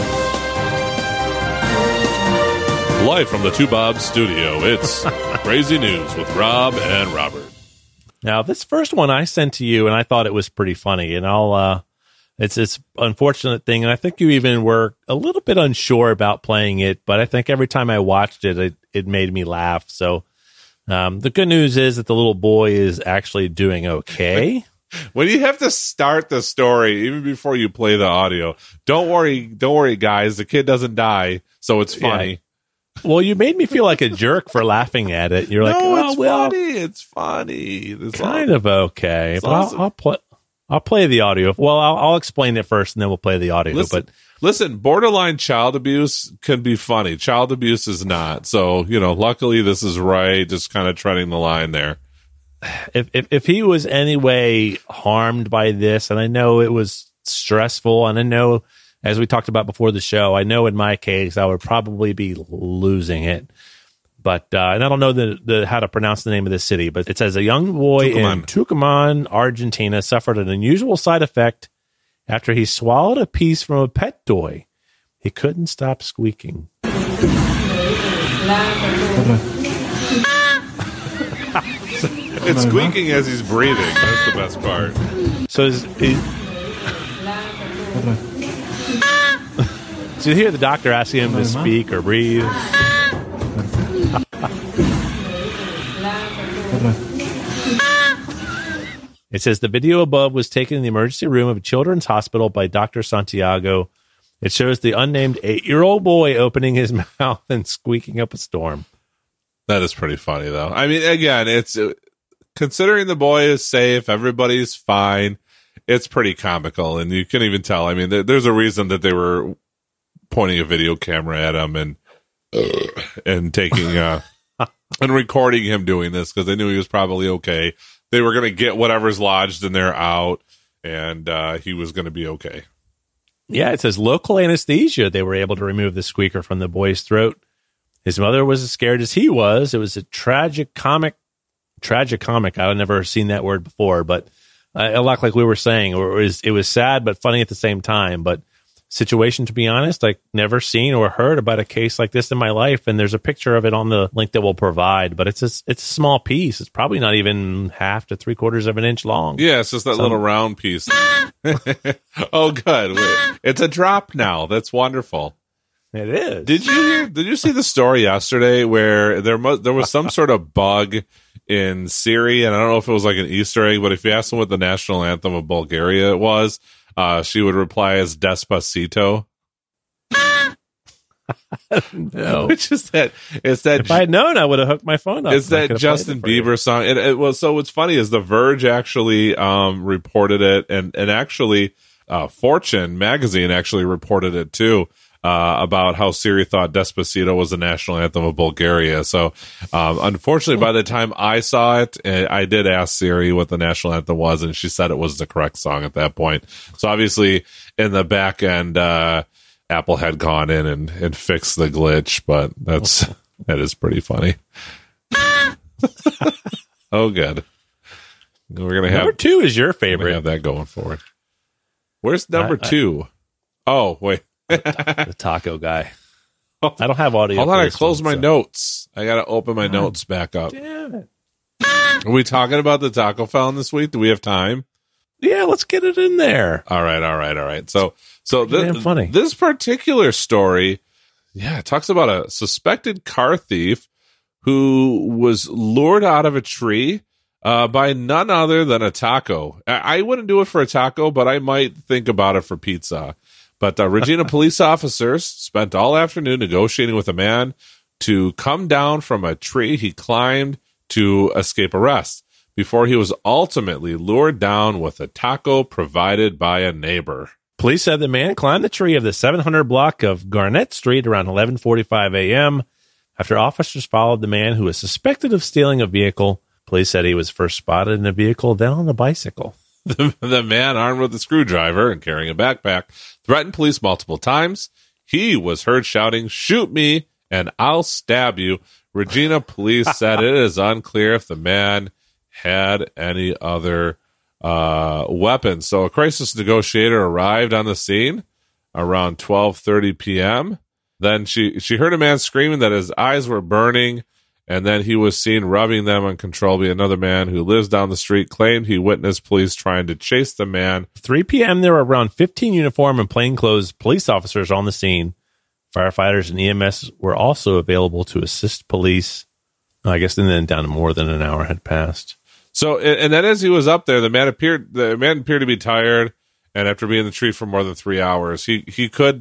Live from the Two Bobs studio, it's Crazy News with Rob and Robert. Now, this first one I sent to you, and I thought it was pretty funny, and I'll, uh, it's this unfortunate thing, and I think you even were a little bit unsure about playing it, but I think every time I watched it, it, it made me laugh. So um, the good news is that the little boy is actually doing okay. When you have to start the story, even before you play the audio, don't worry, don't worry, guys, the kid doesn't die, so it's funny. Yeah. Well, you made me feel like a jerk for laughing at it. You're like, no, oh, it's well, funny. It's funny. It's kind all, of okay. But awesome. I'll, I'll play. I'll play the audio. Well, I'll, I'll explain it first, and then we'll play the audio. Listen, but listen, borderline child abuse can be funny. Child abuse is not. So, you know, luckily this is right. Just kind of treading the line there. if, if if he was any way harmed by this, and I know it was stressful, and I know, as we talked about before the show, I know in my case I would probably be losing it. But uh, and I don't know the, the how to pronounce the name of the city, but it says a young boy Tucumán. in Tucumán, Argentina, suffered an unusual side effect after he swallowed a piece from a pet toy. He couldn't stop squeaking. It's squeaking as he's breathing. That's the best part. So, is, is, so you hear the doctor asking him to speak or breathe. It says the video above was taken in the emergency room of a children's hospital by Doctor Santiago. It shows the unnamed eight-year-old boy opening his mouth and squeaking up a storm. That is pretty funny, though. I mean, again, it's uh, considering the boy is safe, everybody's fine. It's pretty comical, and you can even tell. I mean, th- there's a reason that they were pointing a video camera at him and uh, and taking uh, and recording him doing this because they knew he was probably okay. They were going to get whatever's lodged in there out, and uh, he was going to be okay. Yeah, it says local anesthesia. They were able to remove the squeaker from the boy's throat. His mother was as scared as he was. It was a tragic comic, tragic comic. I've never seen that word before, but uh, a lot like we were saying, it was, it was sad but funny at the same time. But situation, to be honest, I never seen or heard about a case like this in my life. And there's a picture of it on the link that we'll provide, but it's a, it's a small piece. It's probably not even half to three quarters of an inch long. Yeah, it's just that So- little round piece. Oh, good. Wait, it's a drop now. That's wonderful. It is. Did you hear? Did you see the story yesterday where there mu- there was some sort of bug in Siri, and I don't know if it was like an Easter egg, but if you asked them what the national anthem of Bulgaria was, uh, she would reply as Despacito. No. Which is that? It's that. If I had known, I would have hooked my phone up. It's and I that could have played Justin it for you. Bieber song. And it was so. What's funny is The Verge actually um, reported it, and and actually, uh, Fortune magazine actually reported it too. Uh, about how Siri thought Despacito was the national anthem of Bulgaria. So, um, unfortunately, by the time I saw it, uh, I did ask Siri what the national anthem was, and she said it was the correct song at that point. So, obviously, in the back end, uh, Apple had gone in and, and fixed the glitch, but that's that is pretty funny. Oh, good. We're gonna have Number two is your we're gonna favorite. have that going forward. Where's number I- I- two? Oh, wait. The taco guy. I don't have audio. Hold for on, I this closed one, my so- notes. I gotta open my notes back up. Damn it. Are we talking about the Taco Fountain this week? Do we have time? Yeah, let's get it in there. All right, all right, all right. So, so Pretty this, damn funny. this particular story, yeah, it talks about a suspected car thief who was lured out of a tree uh, by none other than a taco. I, I wouldn't do it for a taco, but I might think about it for pizza. But uh, Regina police officers spent all afternoon negotiating with a man to come down from a tree he climbed to escape arrest before he was ultimately lured down with a taco provided by a neighbor. Police said the man climbed the tree of the seven hundred block of Garnett Street around eleven forty-five a.m. After officers followed the man who was suspected of stealing a vehicle. Police said he was first spotted in a vehicle, then on a bicycle. The, the man, armed with a screwdriver and carrying a backpack, threatened police multiple times. He was heard shouting, "Shoot me and I'll stab you." Regina police said it is unclear if the man had any other uh, weapons. So a crisis negotiator arrived on the scene around twelve thirty p.m. Then she, she heard a man screaming that his eyes were burning, and then he was seen rubbing them uncontrollably. Another man who lives down the street claimed he witnessed police trying to chase the man. three p.m. there were around fifteen uniform and plainclothes police officers on the scene. Firefighters and E M S were also available to assist police. I guess and then down to more than an hour had passed. So, and and then as he was up there, the man appeared the man appeared to be tired, and after being in the tree for more than three hours, he he could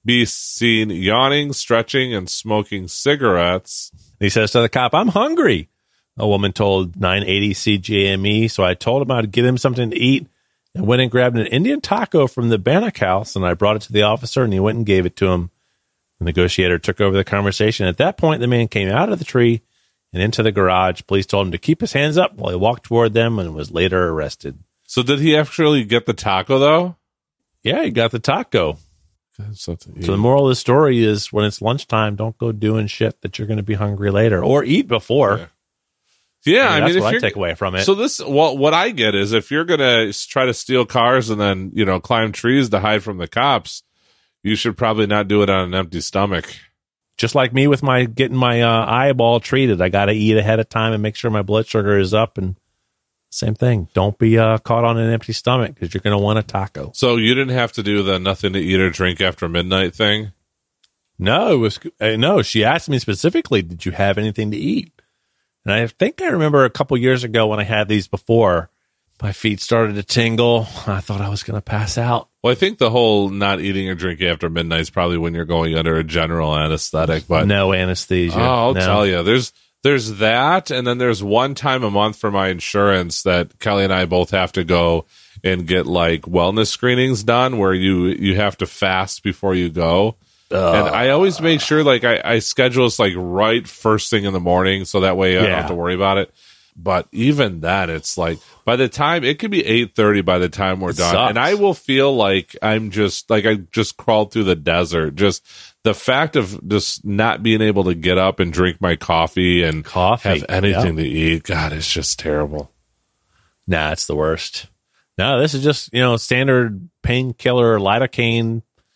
be seen yawning, stretching, and smoking cigarettes. He says to the cop, I'm hungry. A woman told nine eighty C J M E, so I told him I'd get him something to eat and went and grabbed an Indian taco from the Bannock house, and I brought it to the officer, and he went and gave it to him. The negotiator took over the conversation. At that point, the man came out of the tree and into the garage. Police told him to keep his hands up while he walked toward them and was later arrested. So did he actually get the taco, though? Yeah, he got the taco. So the moral of the story is when it's lunchtime, don't go doing shit that you're going to be hungry later, or eat before. Yeah. Yeah, I mean, I mean that's if what you're, I take away from it. So this, well, what I get is if you're gonna try to steal cars and then you know climb trees to hide from the cops, you should probably not do it on an empty stomach. Just like me with my getting my uh, eyeball treated, I got to eat ahead of time and make sure my blood sugar is up. And same thing, don't be uh, caught on an empty stomach because you're going to want a taco. So you didn't have to do the nothing to eat or drink after midnight thing. No, it was uh, no. She asked me specifically, "Did you have anything to eat?" And I think I remember a couple years ago when I had these before, my feet started to tingle. I thought I was going to pass out. Well, I think the whole not eating or drinking after midnight is probably when you're going under a general anesthetic. But no anesthesia. Oh, I'll no. tell you, there's there's that, and then there's one time a month for my insurance that Kelly and I both have to go and get like wellness screenings done, where you you have to fast before you go. Uh, and I always make sure, like, I, I schedule this, like, right first thing in the morning, so that way I yeah. don't have to worry about it. But even then, it's like, by the time, it could be eight thirty by the time we're it done. Sucks. And I will feel like I'm just, like, I just crawled through the desert. Just the fact of just not being able to get up and drink my coffee and coffee. have anything yep. to eat, God, it's just terrible. Nah, it's the worst. No, this is just, you know, standard painkiller, lidocaine.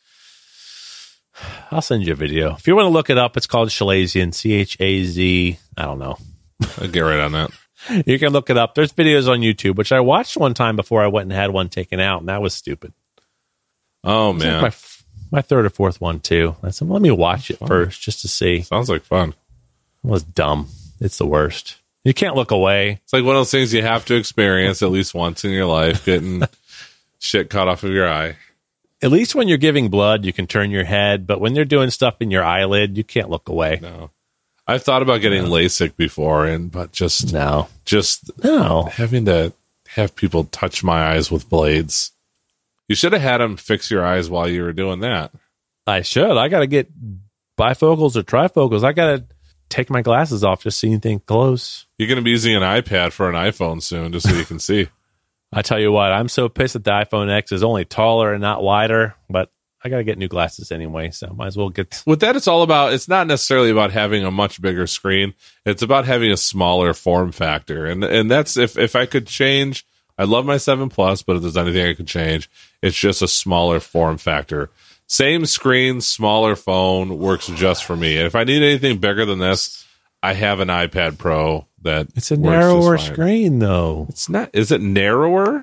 I'll send you a video. If you want to look it up, it's called Chalazion, C H A Z. I don't know. I'll get right on that. You can look it up. There's videos on YouTube, which I watched one time before I went and had one taken out, and that was stupid. Oh, man. Like my, my third or fourth one, too. I said, well, let me watch it first just to see. Sounds like fun. It was dumb. It's the worst. You can't look away. It's like one of those things you have to experience at least once in your life, getting shit cut off of your eye. At least when you're giving blood, you can turn your head, but when they're doing stuff in your eyelid, you can't look away. No. I've thought about getting no. LASIK before, and but just no, just no, having to have people touch my eyes with blades. You should have had them fix your eyes while you were doing that. I should. I got to get bifocals or trifocals. I got to take my glasses off just so you think close. You're going to be using an iPad for an iPhone soon, just so you can see. I tell you what, I'm so pissed that the iPhone X is only taller and not wider, but I got to get new glasses anyway, so might as well get... With that, it's all about, it's not necessarily about having a much bigger screen. It's about having a smaller form factor. And and that's, if, if I could change, I love my seven Plus, but if there's anything I could change, it's just a smaller form factor. Same screen, smaller phone works just for me. And if I need anything bigger than this, I have an iPad Pro that It's a works narrower just fine. screen, though. It's not, is it narrower?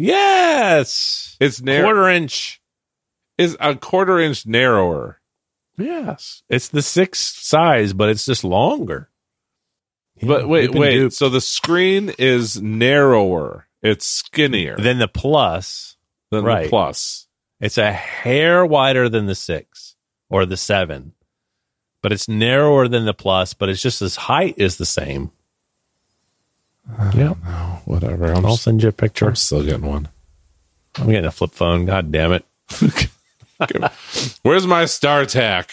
Yes! It's narrow. Quarter inch. Is a quarter inch narrower. Yes. It's the six size, but it's just longer. Yeah, But wait, we've been wait. duped. So the screen is narrower. It's skinnier Then the Plus, than right. the Plus. it's a hair wider than the six or the seven, but it's narrower than the Plus, but it's just as height is the same. Yeah. No, whatever. I'm, I'll s- send you a picture. I'm still getting one. I'm getting a flip phone. God damn it. Where's my StarTAC?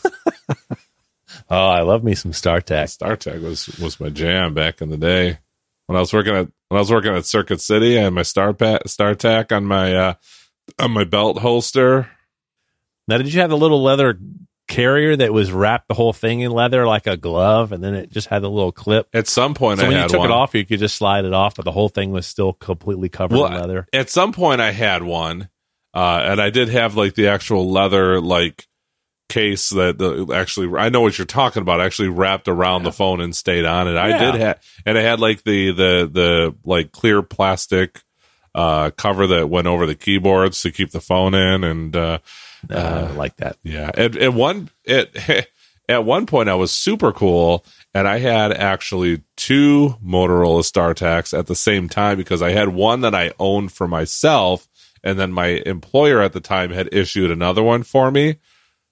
Oh, I love me some StarTAC. StarTAC was was my jam back in the day. When I was working at when I was working at Circuit City, I had my Star StarTAC on my uh, on my belt holster. Now, did you have the little leather carrier that was wrapped the whole thing in leather like a glove, and then it just had a little clip? At some point, So I when you had took one. it off, you could just slide it off, but the whole thing was still completely covered Well, in leather. At some point, I had one, uh, and I did have like the actual leather like case that the, actually I know what you're talking about. Actually wrapped around the phone and stayed on it. I Yeah. did have, and I had like the the the like clear plastic uh, cover that went over the keyboards to keep the phone in, and uh, Uh, like that. yeah. At, at one at at one point, I was super cool, and I had actually two Motorola StarTACs at the same time because I had one that I owned for myself, and then my employer at the time had issued another one for me.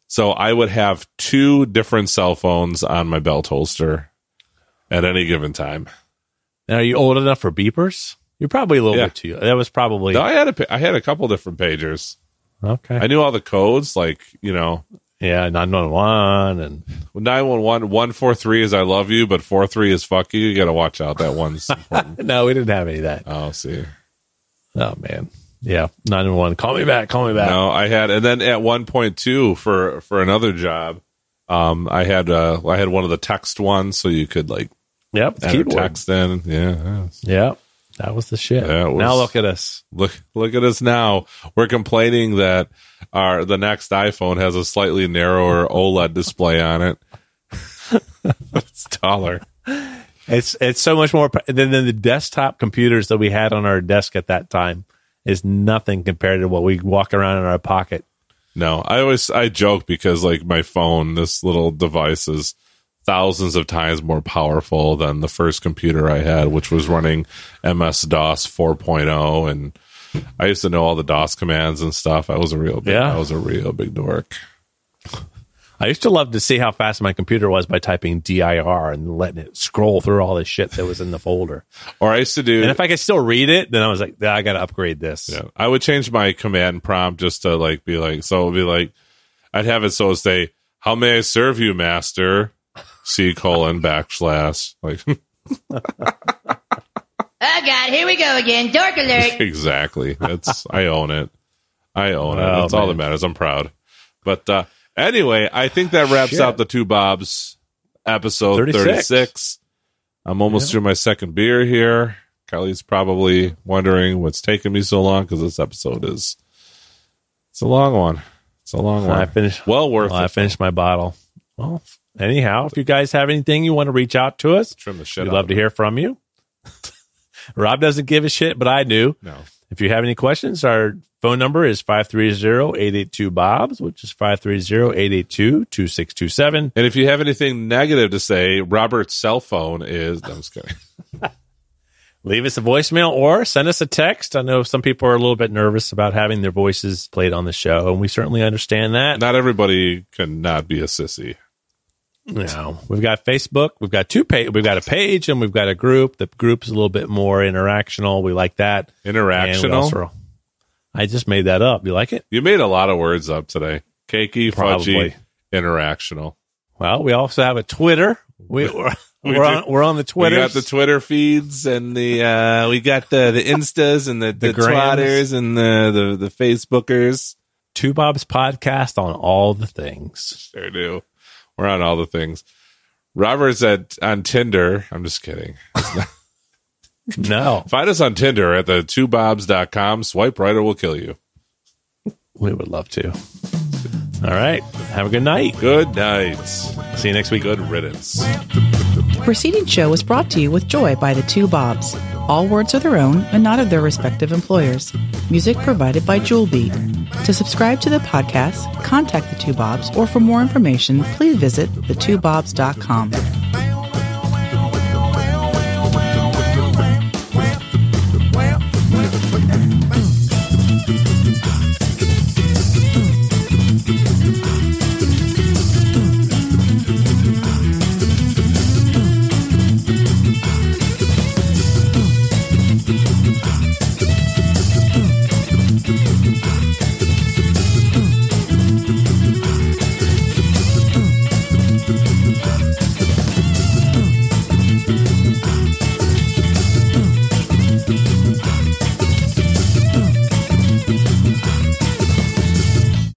So I would have two different cell phones on my belt holster at any given time. Now, are you old enough for beepers? You're probably a little Yeah. bit too. That was probably No, I had a, I had a couple different pagers. okay. I knew all the codes, like, you know, Yeah, nine one one and nine one one, one four three is I love you, but four three is fuck you. You got to watch out. That one's important. no, we didn't have any of that. Oh, see. Oh man, yeah, nine one one. Call me back. Call me back. No, I had, and then at one point too, for for another job, um, I had uh, I had one of the text ones, so you could like Yep, enter keyboard. text in. Yeah, Yep, that was the shit. That was- Now look at us. look look at us now. We're complaining that our the next iPhone has a slightly narrower OLED display on it. It's taller. It's it's so much more than, than the desktop computers that we had on our desk at that time. Is nothing compared to what we walk around in our pocket. No, I always I joke because like my phone, this little device is thousands of times more powerful than the first computer I had, which was running M S DOS four point oh, and I used to know all the DOS commands and stuff. I was a real big, Yeah. I was a real big dork. I used to love to see how fast my computer was by typing D I R and letting it scroll through all the shit that was in the folder. Or I used to do, And if I could still read it, then I was like, I got to upgrade this. yeah, I would change my command prompt just to like be like, so it would be like, I'd have it so it say, "How may I serve you, master?" C colon backslash like. Oh, God, here we go again. Dork alert. Exactly. That's I own it. I own it. Oh, That's all that man. matters. I'm proud. But uh, anyway, I think that wraps Shit. out the Two Bobs episode thirty-six. thirty-six. I'm almost through my second beer here. Kylie's probably wondering what's taking me so long because this episode is it's a long one. It's a long one. I finished. Well worth Well, I it. finished my bottle. Well, anyhow, if you guys have anything you want to reach out to us, Trim the shit we'd out love of to it. hear from you. Rob doesn't give a shit, but I do. No. If you have any questions, our phone number is five three zero, eight eight two, B O B S, which is five three zero, eight eight two, two six two seven. And if you have anything negative to say, Robert's cell phone is. No, I'm just kidding. Leave us a voicemail or send us a text. I know some people are a little bit nervous about having their voices played on the show, and we certainly understand that. Not everybody can not be a sissy. No, we've got Facebook. We've got two page. We've got a page and we've got a group. The group is a little bit more interactional. We like that. And we Interactional. also- I just made that up. You like it? You made a lot of words up today. Cakey, Probably. fudgy, interactional. Well, we also have a Twitter. We, we're, We we're do. on. We're on the Twitter. We got the Twitter feeds and the uh, we got the the Instas and the the, The Grams. Twitters and the, the the Facebookers. Two Bob's podcast on all the things. Sure do. We're on all the things. Robert's at on Tinder. I'm just kidding. No, Find us on Tinder at the two bobs dot com. Swipe right or we'll kill you. we would love to. All right. Have a good night. Good night. See you next week. Good riddance. The preceding show was brought to you with joy by the Two Bobs. All words are their own and not of their respective employers. Music provided by Jewel Beat. To subscribe to the podcast, contact the Two Bobs, or for more information, please visit the two bobs dot com.